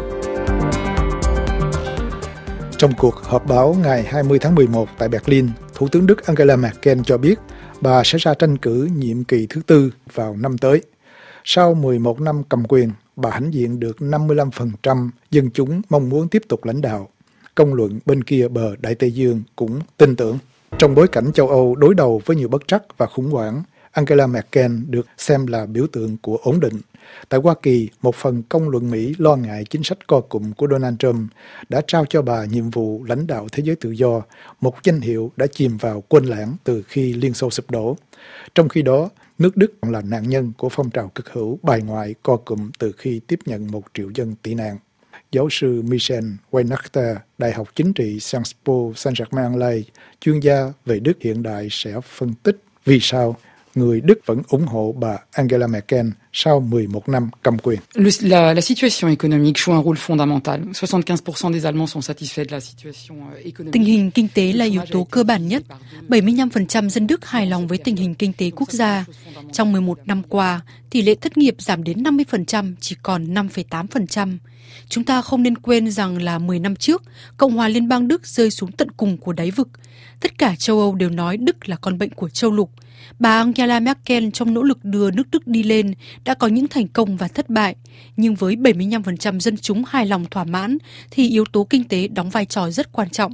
Trong cuộc họp báo ngày 20 tháng 11 tại Berlin, Thủ tướng Đức Angela Merkel cho biết bà sẽ ra tranh cử nhiệm kỳ thứ tư vào năm tới. Sau 11 năm cầm quyền, bà hãnh diện được 55% dân chúng mong muốn tiếp tục lãnh đạo. Công luận bên kia bờ Đại Tây Dương cũng tin tưởng. Trong bối cảnh châu Âu đối đầu với nhiều bất trắc và khủng hoảng, Angela Merkel được xem là biểu tượng của ổn định. Tại Hoa Kỳ, một phần công luận Mỹ lo ngại chính sách co cụm của Donald Trump đã trao cho bà nhiệm vụ lãnh đạo thế giới tự do, một danh hiệu đã chìm vào quên lãng từ khi Liên Xô sụp đổ. Trong khi đó, nước Đức còn là nạn nhân của phong trào cực hữu bài ngoại co cụm từ khi tiếp nhận 1 triệu dân tị nạn. Giáo sư Michel Weihnachter, Đại học Chính trị Sciences Po Saint-Germain-en-Laye, chuyên gia về Đức hiện đại sẽ phân tích vì sao người Đức vẫn ủng hộ bà Angela Merkel sau 11 năm cầm quyền. La situation économique joue un rôle fondamental. 75% des Allemands sont satisfaits de la situation économique. Tình hình kinh tế là yếu tố cơ bản nhất. 75% dân Đức hài lòng với tình hình kinh tế quốc gia. Trong 11 năm qua, tỷ lệ thất nghiệp giảm đến 50%, chỉ còn 5,8%. Chúng ta không nên quên rằng là 10 năm trước, Cộng hòa Liên bang Đức rơi xuống tận cùng của đáy vực. Tất cả châu Âu đều nói Đức là con bệnh của châu lục. Bà Angela Merkel trong nỗ lực đưa nước Đức đi lên đã có những thành công và thất bại, nhưng với 75% dân chúng hài lòng thỏa mãn thì yếu tố kinh tế đóng vai trò rất quan trọng.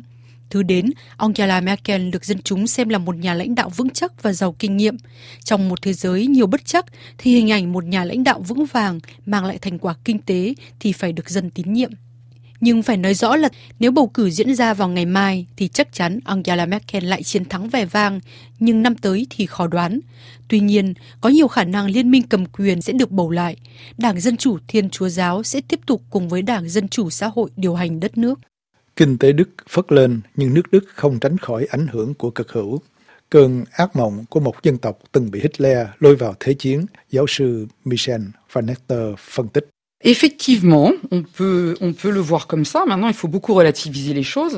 Thứ đến, Angela Merkel được dân chúng xem là một nhà lãnh đạo vững chắc và giàu kinh nghiệm. Trong một thế giới nhiều bất trắc, thì hình ảnh một nhà lãnh đạo vững vàng mang lại thành quả kinh tế thì phải được dân tín nhiệm. Nhưng phải nói rõ là nếu bầu cử diễn ra vào ngày mai thì chắc chắn Angela Merkel lại chiến thắng vẻ vang, nhưng năm tới thì khó đoán. Tuy nhiên, có nhiều khả năng liên minh cầm quyền sẽ được bầu lại. Đảng Dân Chủ Thiên Chúa Giáo sẽ tiếp tục cùng với Đảng Dân Chủ Xã hội điều hành đất nước. Kinh tế Đức phất lên, nhưng nước Đức không tránh khỏi ảnh hưởng của cực hữu. Cơn ác mộng của một dân tộc từng bị Hitler lôi vào thế chiến, giáo sư Michel van Netter phân tích. Effectivement, on peut le voir comme ça. Maintenant, il faut beaucoup relativiser les choses.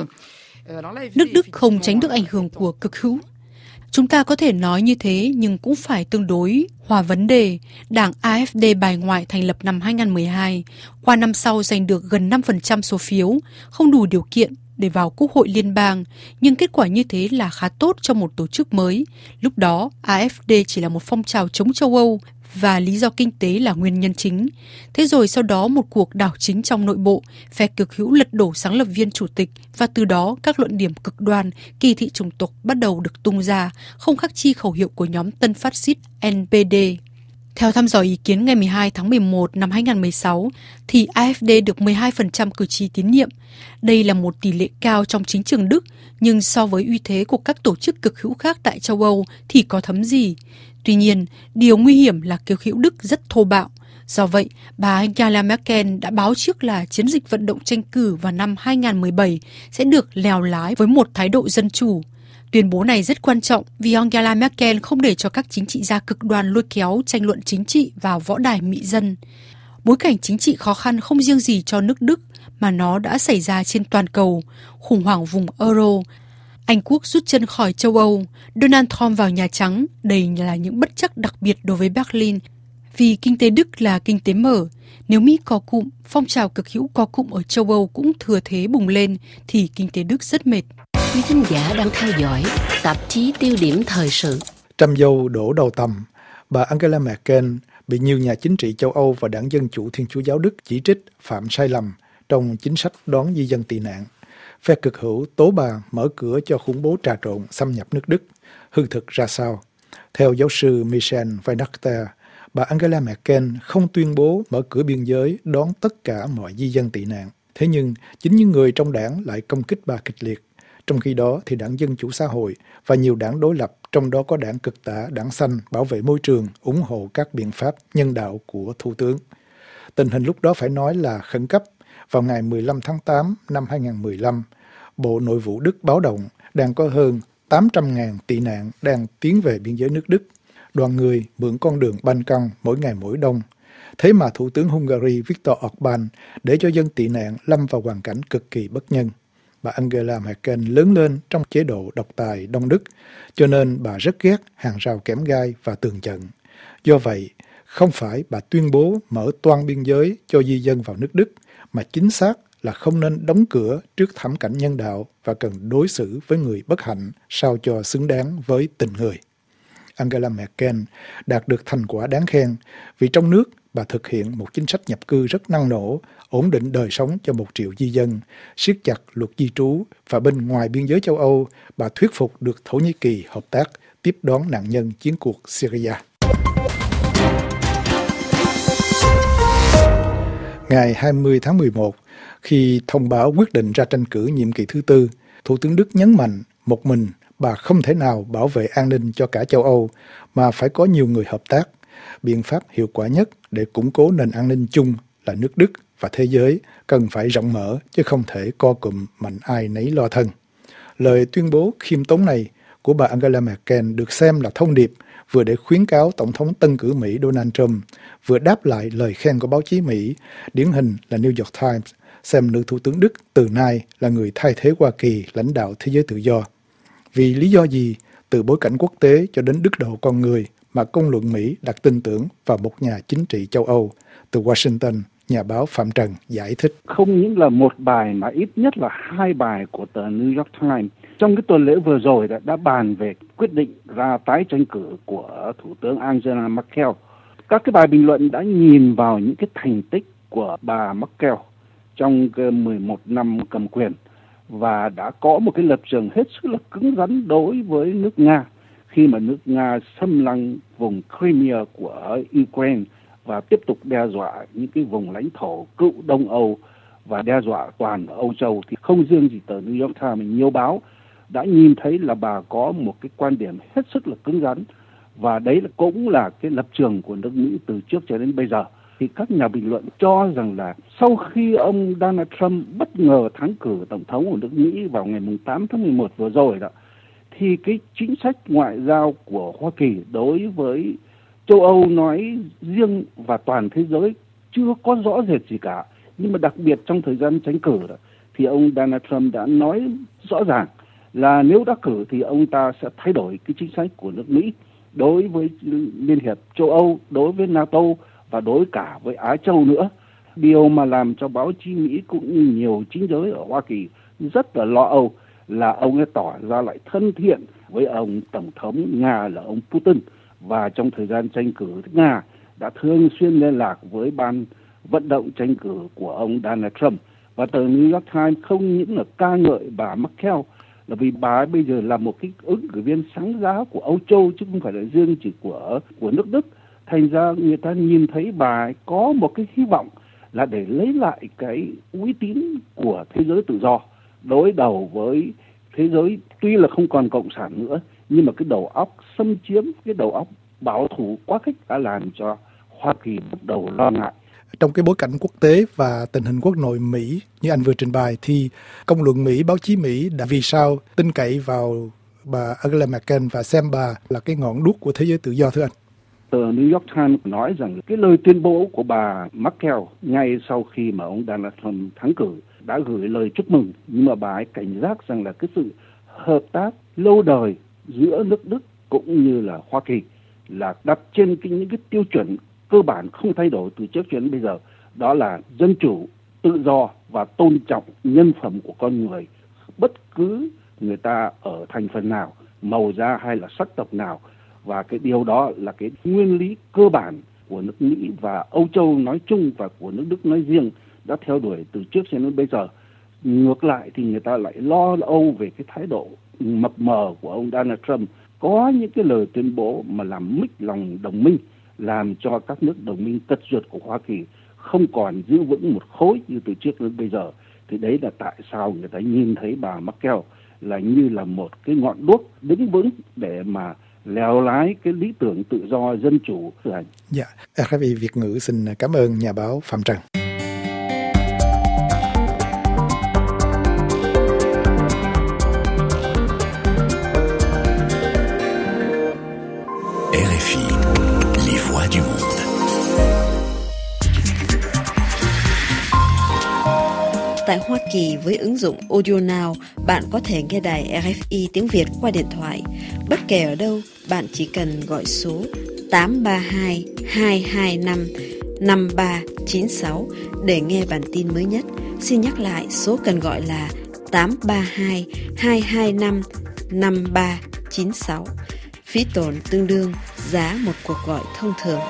Nước Đức không tránh được ảnh hưởng của cực hữu. Chúng ta có thể nói như thế nhưng cũng phải tương đối hòa vấn đề. Đảng AfD bài ngoại thành lập năm 2012, qua năm sau giành được gần 5% số phiếu, không đủ điều kiện để vào Quốc hội liên bang, nhưng kết quả như thế là khá tốt cho một tổ chức mới. Lúc đó, AfD chỉ là một phong trào chống châu Âu và lý do kinh tế là nguyên nhân chính. Thế rồi sau đó một cuộc đảo chính trong nội bộ, phe cực hữu lật đổ sáng lập viên chủ tịch và từ đó các luận điểm cực đoan, kỳ thị chủng tộc bắt đầu được tung ra, không khác chi khẩu hiệu của nhóm tân phát xít NPD. Theo thăm dò ý kiến ngày 12 tháng 11 năm 2016, thì AfD được 12% cử tri tín nhiệm. Đây là một tỷ lệ cao trong chính trường Đức, nhưng so với uy thế của các tổ chức cực hữu khác tại châu Âu thì có thấm gì. Tuy nhiên, điều nguy hiểm là cực hữu Đức rất thô bạo. Do vậy, bà Angela Merkel đã báo trước là chiến dịch vận động tranh cử vào năm 2017 sẽ được lèo lái với một thái độ dân chủ. Tuyên bố này rất quan trọng vì Angela Merkel không để cho các chính trị gia cực đoan lôi kéo tranh luận chính trị vào võ đài mị dân. Bối cảnh chính trị khó khăn không riêng gì cho nước Đức mà nó đã xảy ra trên toàn cầu, khủng hoảng vùng euro, Anh Quốc rút chân khỏi châu Âu, Donald Trump vào Nhà Trắng, đây là những bất trắc đặc biệt đối với Berlin. Vì kinh tế Đức là kinh tế mở, nếu Mỹ co cụm, phong trào cực hữu co cụm ở châu Âu cũng thừa thế bùng lên, thì kinh tế Đức rất mệt. Quý thính giả đang theo dõi tạp chí Tiêu điểm thời sự. Trăm dâu đổ đầu tầm, bà Angela Merkel bị nhiều nhà chính trị châu Âu và Đảng Dân Chủ Thiên Chúa Giáo Đức chỉ trích phạm sai lầm trong chính sách đón di dân tị nạn. Phe cực hữu tố bà mở cửa cho khủng bố trà trộn xâm nhập nước Đức. Hư thực ra sao? Theo giáo sư Michel van Netter, bà Angela Merkel không tuyên bố mở cửa biên giới đón tất cả mọi di dân tị nạn. Thế nhưng, chính những người trong đảng lại công kích bà kịch liệt. Trong khi đó, thì Đảng Dân Chủ Xã hội và nhiều đảng đối lập, trong đó có đảng cực tả, đảng xanh, bảo vệ môi trường, ủng hộ các biện pháp nhân đạo của Thủ tướng. Tình hình lúc đó phải nói là khẩn cấp. Vào ngày 15 tháng 8 năm 2015, Bộ Nội vụ Đức báo động đang có hơn 800.000 tị nạn đang tiến về biên giới nước Đức. Đoàn người mượn con đường Balkan mỗi ngày mỗi đông. Thế mà Thủ tướng Hungary Viktor Orbán để cho dân tị nạn lâm vào hoàn cảnh cực kỳ bất nhân. Bà Angela Merkel lớn lên trong chế độ độc tài Đông Đức, cho nên bà rất ghét hàng rào kẽm gai và tường chận. Do vậy, không phải bà tuyên bố mở toang biên giới cho di dân vào nước Đức, mà chính xác là không nên đóng cửa trước thảm cảnh nhân đạo và cần đối xử với người bất hạnh sao cho xứng đáng với tình người. Angela Merkel đạt được thành quả đáng khen vì trong nước bà thực hiện một chính sách nhập cư rất năng nổ, ổn định đời sống cho 1 triệu di dân, siết chặt luật di trú và bên ngoài biên giới châu Âu, bà thuyết phục được Thổ Nhĩ Kỳ hợp tác tiếp đón nạn nhân chiến cuộc Syria. Ngày 20 tháng 11, khi thông báo quyết định ra tranh cử nhiệm kỳ thứ 4, Thủ tướng Đức nhấn mạnh một mình bà không thể nào bảo vệ an ninh cho cả châu Âu, mà phải có nhiều người hợp tác. Biện pháp hiệu quả nhất để củng cố nền an ninh chung là nước Đức và thế giới cần phải rộng mở, chứ không thể co cụm mạnh ai nấy lo thân. Lời tuyên bố khiêm tốn này của bà Angela Merkel được xem là thông điệp vừa để khuyến cáo Tổng thống tân cử Mỹ Donald Trump, vừa đáp lại lời khen của báo chí Mỹ, điển hình là New York Times, xem nữ thủ tướng Đức từ nay là người thay thế Hoa Kỳ lãnh đạo thế giới tự do. Vì lý do gì, từ bối cảnh quốc tế cho đến đức độ con người, mà công luận Mỹ đặt tin tưởng vào một nhà chính trị châu Âu? Từ Washington, nhà báo Phạm Trần giải thích. Không những là một bài mà ít nhất là 2 bài của tờ New York Times trong cái tuần lễ vừa rồi đã bàn về quyết định ra tái tranh cử của Thủ tướng Angela Merkel. Các cái bài bình luận đã nhìn vào những cái thành tích của bà Merkel trong 11 năm cầm quyền và đã có một cái lập trường hết sức là cứng rắn đối với nước Nga khi mà nước Nga xâm lăng vùng Crimea của Ukraine và tiếp tục đe dọa những cái vùng lãnh thổ cựu Đông Âu và đe dọa toàn Âu Châu. Thì không riêng gì tờ New York Times, nhiều báo đã nhìn thấy là bà có một cái quan điểm hết sức là cứng rắn, và đấy cũng là cái lập trường của nước Mỹ từ trước cho đến bây giờ. Thì các nhà bình luận cho rằng là sau khi ông Donald Trump bất ngờ thắng cử tổng thống của nước Mỹ vào ngày 8 tháng 11 vừa rồi đó, thì cái chính sách ngoại giao của Hoa Kỳ đối với châu Âu nói riêng và toàn thế giới chưa có rõ rệt gì cả. Nhưng mà đặc biệt trong thời gian tranh cử đó, thì ông Donald Trump đã nói rõ ràng là nếu đắc cử thì ông ta sẽ thay đổi cái chính sách của nước Mỹ đối với Liên hiệp châu Âu, đối với NATO và đối cả với Á Châu nữa. Điều mà làm cho báo chí Mỹ cũng như nhiều chính giới ở Hoa Kỳ rất là lo âu là ông ấy tỏ ra lại thân thiện với ông Tổng thống Nga là ông Putin, và trong thời gian tranh cử Nga đã thường xuyên liên lạc với ban vận động tranh cử của ông Donald Trump. Và tờ New York Times không những là ca ngợi bà Merkel là vì bà ấy bây giờ là một cái ứng cử viên sáng giá của Âu Châu chứ không phải là riêng chỉ của nước Đức. Thành ra người ta nhìn thấy bà ấy có một cái hy vọng là để lấy lại cái uy tín của thế giới tự do, đối đầu với thế giới tuy là không còn cộng sản nữa, nhưng mà cái đầu óc xâm chiếm, cái đầu óc bảo thủ quá khích đã làm cho Hoa Kỳ bắt đầu lo ngại. Trong cái bối cảnh quốc tế và tình hình quốc nội Mỹ như anh vừa trình bày, thì công luận Mỹ, báo chí Mỹ đã vì sao tin cậy vào bà Angela Merkel và xem bà là cái ngọn đuốc của thế giới tự do thưa anh? Tờ New York Times nói rằng cái lời tuyên bố của bà Merkel ngay sau khi mà ông Donald Trump thắng cử đã gửi lời chúc mừng, nhưng mà bà ấy cảnh giác rằng là cái sự hợp tác lâu đời giữa nước Đức cũng như là Hoa Kỳ là đặt trên những cái tiêu chuẩn cơ bản không thay đổi từ trước cho đến bây giờ, đó là dân chủ, tự do và tôn trọng nhân phẩm của con người, bất cứ người ta ở thành phần nào, màu da hay là sắc tộc nào. Và cái điều đó là cái nguyên lý cơ bản của nước Mỹ và Âu Châu nói chung và của nước Đức nói riêng đã theo đuổi từ trước cho đến bây giờ. Ngược lại thì người ta lại lo âu về cái thái độ mập mờ của ông Donald Trump, có những cái lời tuyên bố mà làm mích lòng đồng minh, làm cho các nước đồng minh tật ruột của Hoa Kỳ không còn giữ vững một khối như từ trước đến bây giờ. Thì đấy là tại sao người ta nhìn thấy bà Merkel là như là một cái ngọn đuốc đứng vững để mà lèo lái cái lý tưởng tự do dân chủ thực hành. Dạ, RFI Việt ngữ xin cảm ơn nhà báo Phạm Trần. RFI, les voix du monde. Tại Hoa Kỳ với ứng dụng Audio Now, bạn có thể nghe đài RFI tiếng Việt qua điện thoại. Bất kể ở đâu, bạn chỉ cần gọi số 832 225 5396 để nghe bản tin mới nhất. Xin nhắc lại, số cần gọi là 832 225 5396. Phí tổn tương đương giá một cuộc gọi thông thường.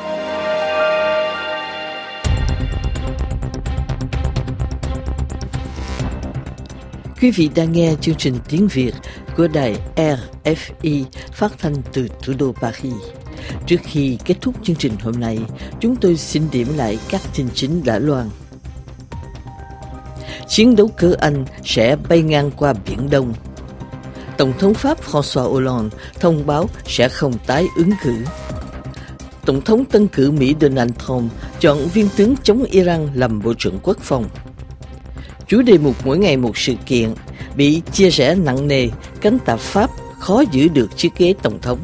Quý vị đang nghe chương trình tiếng Việt của đài RFI phát thanh từ thủ đô Paris. Trước khi kết thúc chương trình hôm nay, chúng tôi xin điểm lại các tin chính đã loan. Chiến đấu cơ Anh sẽ bay ngang qua Biển Đông. Tổng thống Pháp François Hollande thông báo sẽ không tái ứng cử. Tổng thống tân cử Mỹ Donald Trump chọn viên tướng chống Iran làm Bộ trưởng Quốc phòng. Chủ đề mục mỗi ngày một sự kiện bị chia rẽ nặng nề, cánh tả Pháp khó giữ được chiếc ghế tổng thống.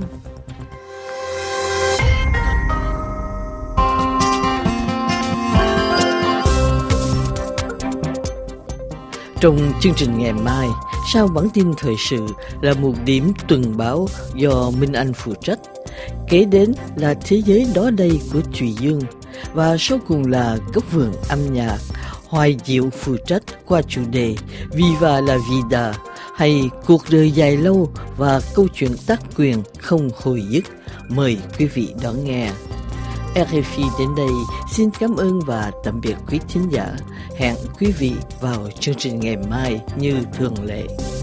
Trong chương trình ngày mai, sau bản tin thời sự là một điểm tuần báo do Minh Anh phụ trách. Kế đến là thế giới đó đây của Thùy Dương. Và sau cùng là góc vườn âm nhạc Hoài Diệu phụ trách qua chủ đề Viva la vida, hay cuộc đời dài lâu và câu chuyện tác quyền không hồi dứt. Mời quý vị đón nghe. RFI đến đây xin cảm ơn và tạm biệt quý thính giả. Hẹn quý vị vào chương trình ngày mai như thường lệ.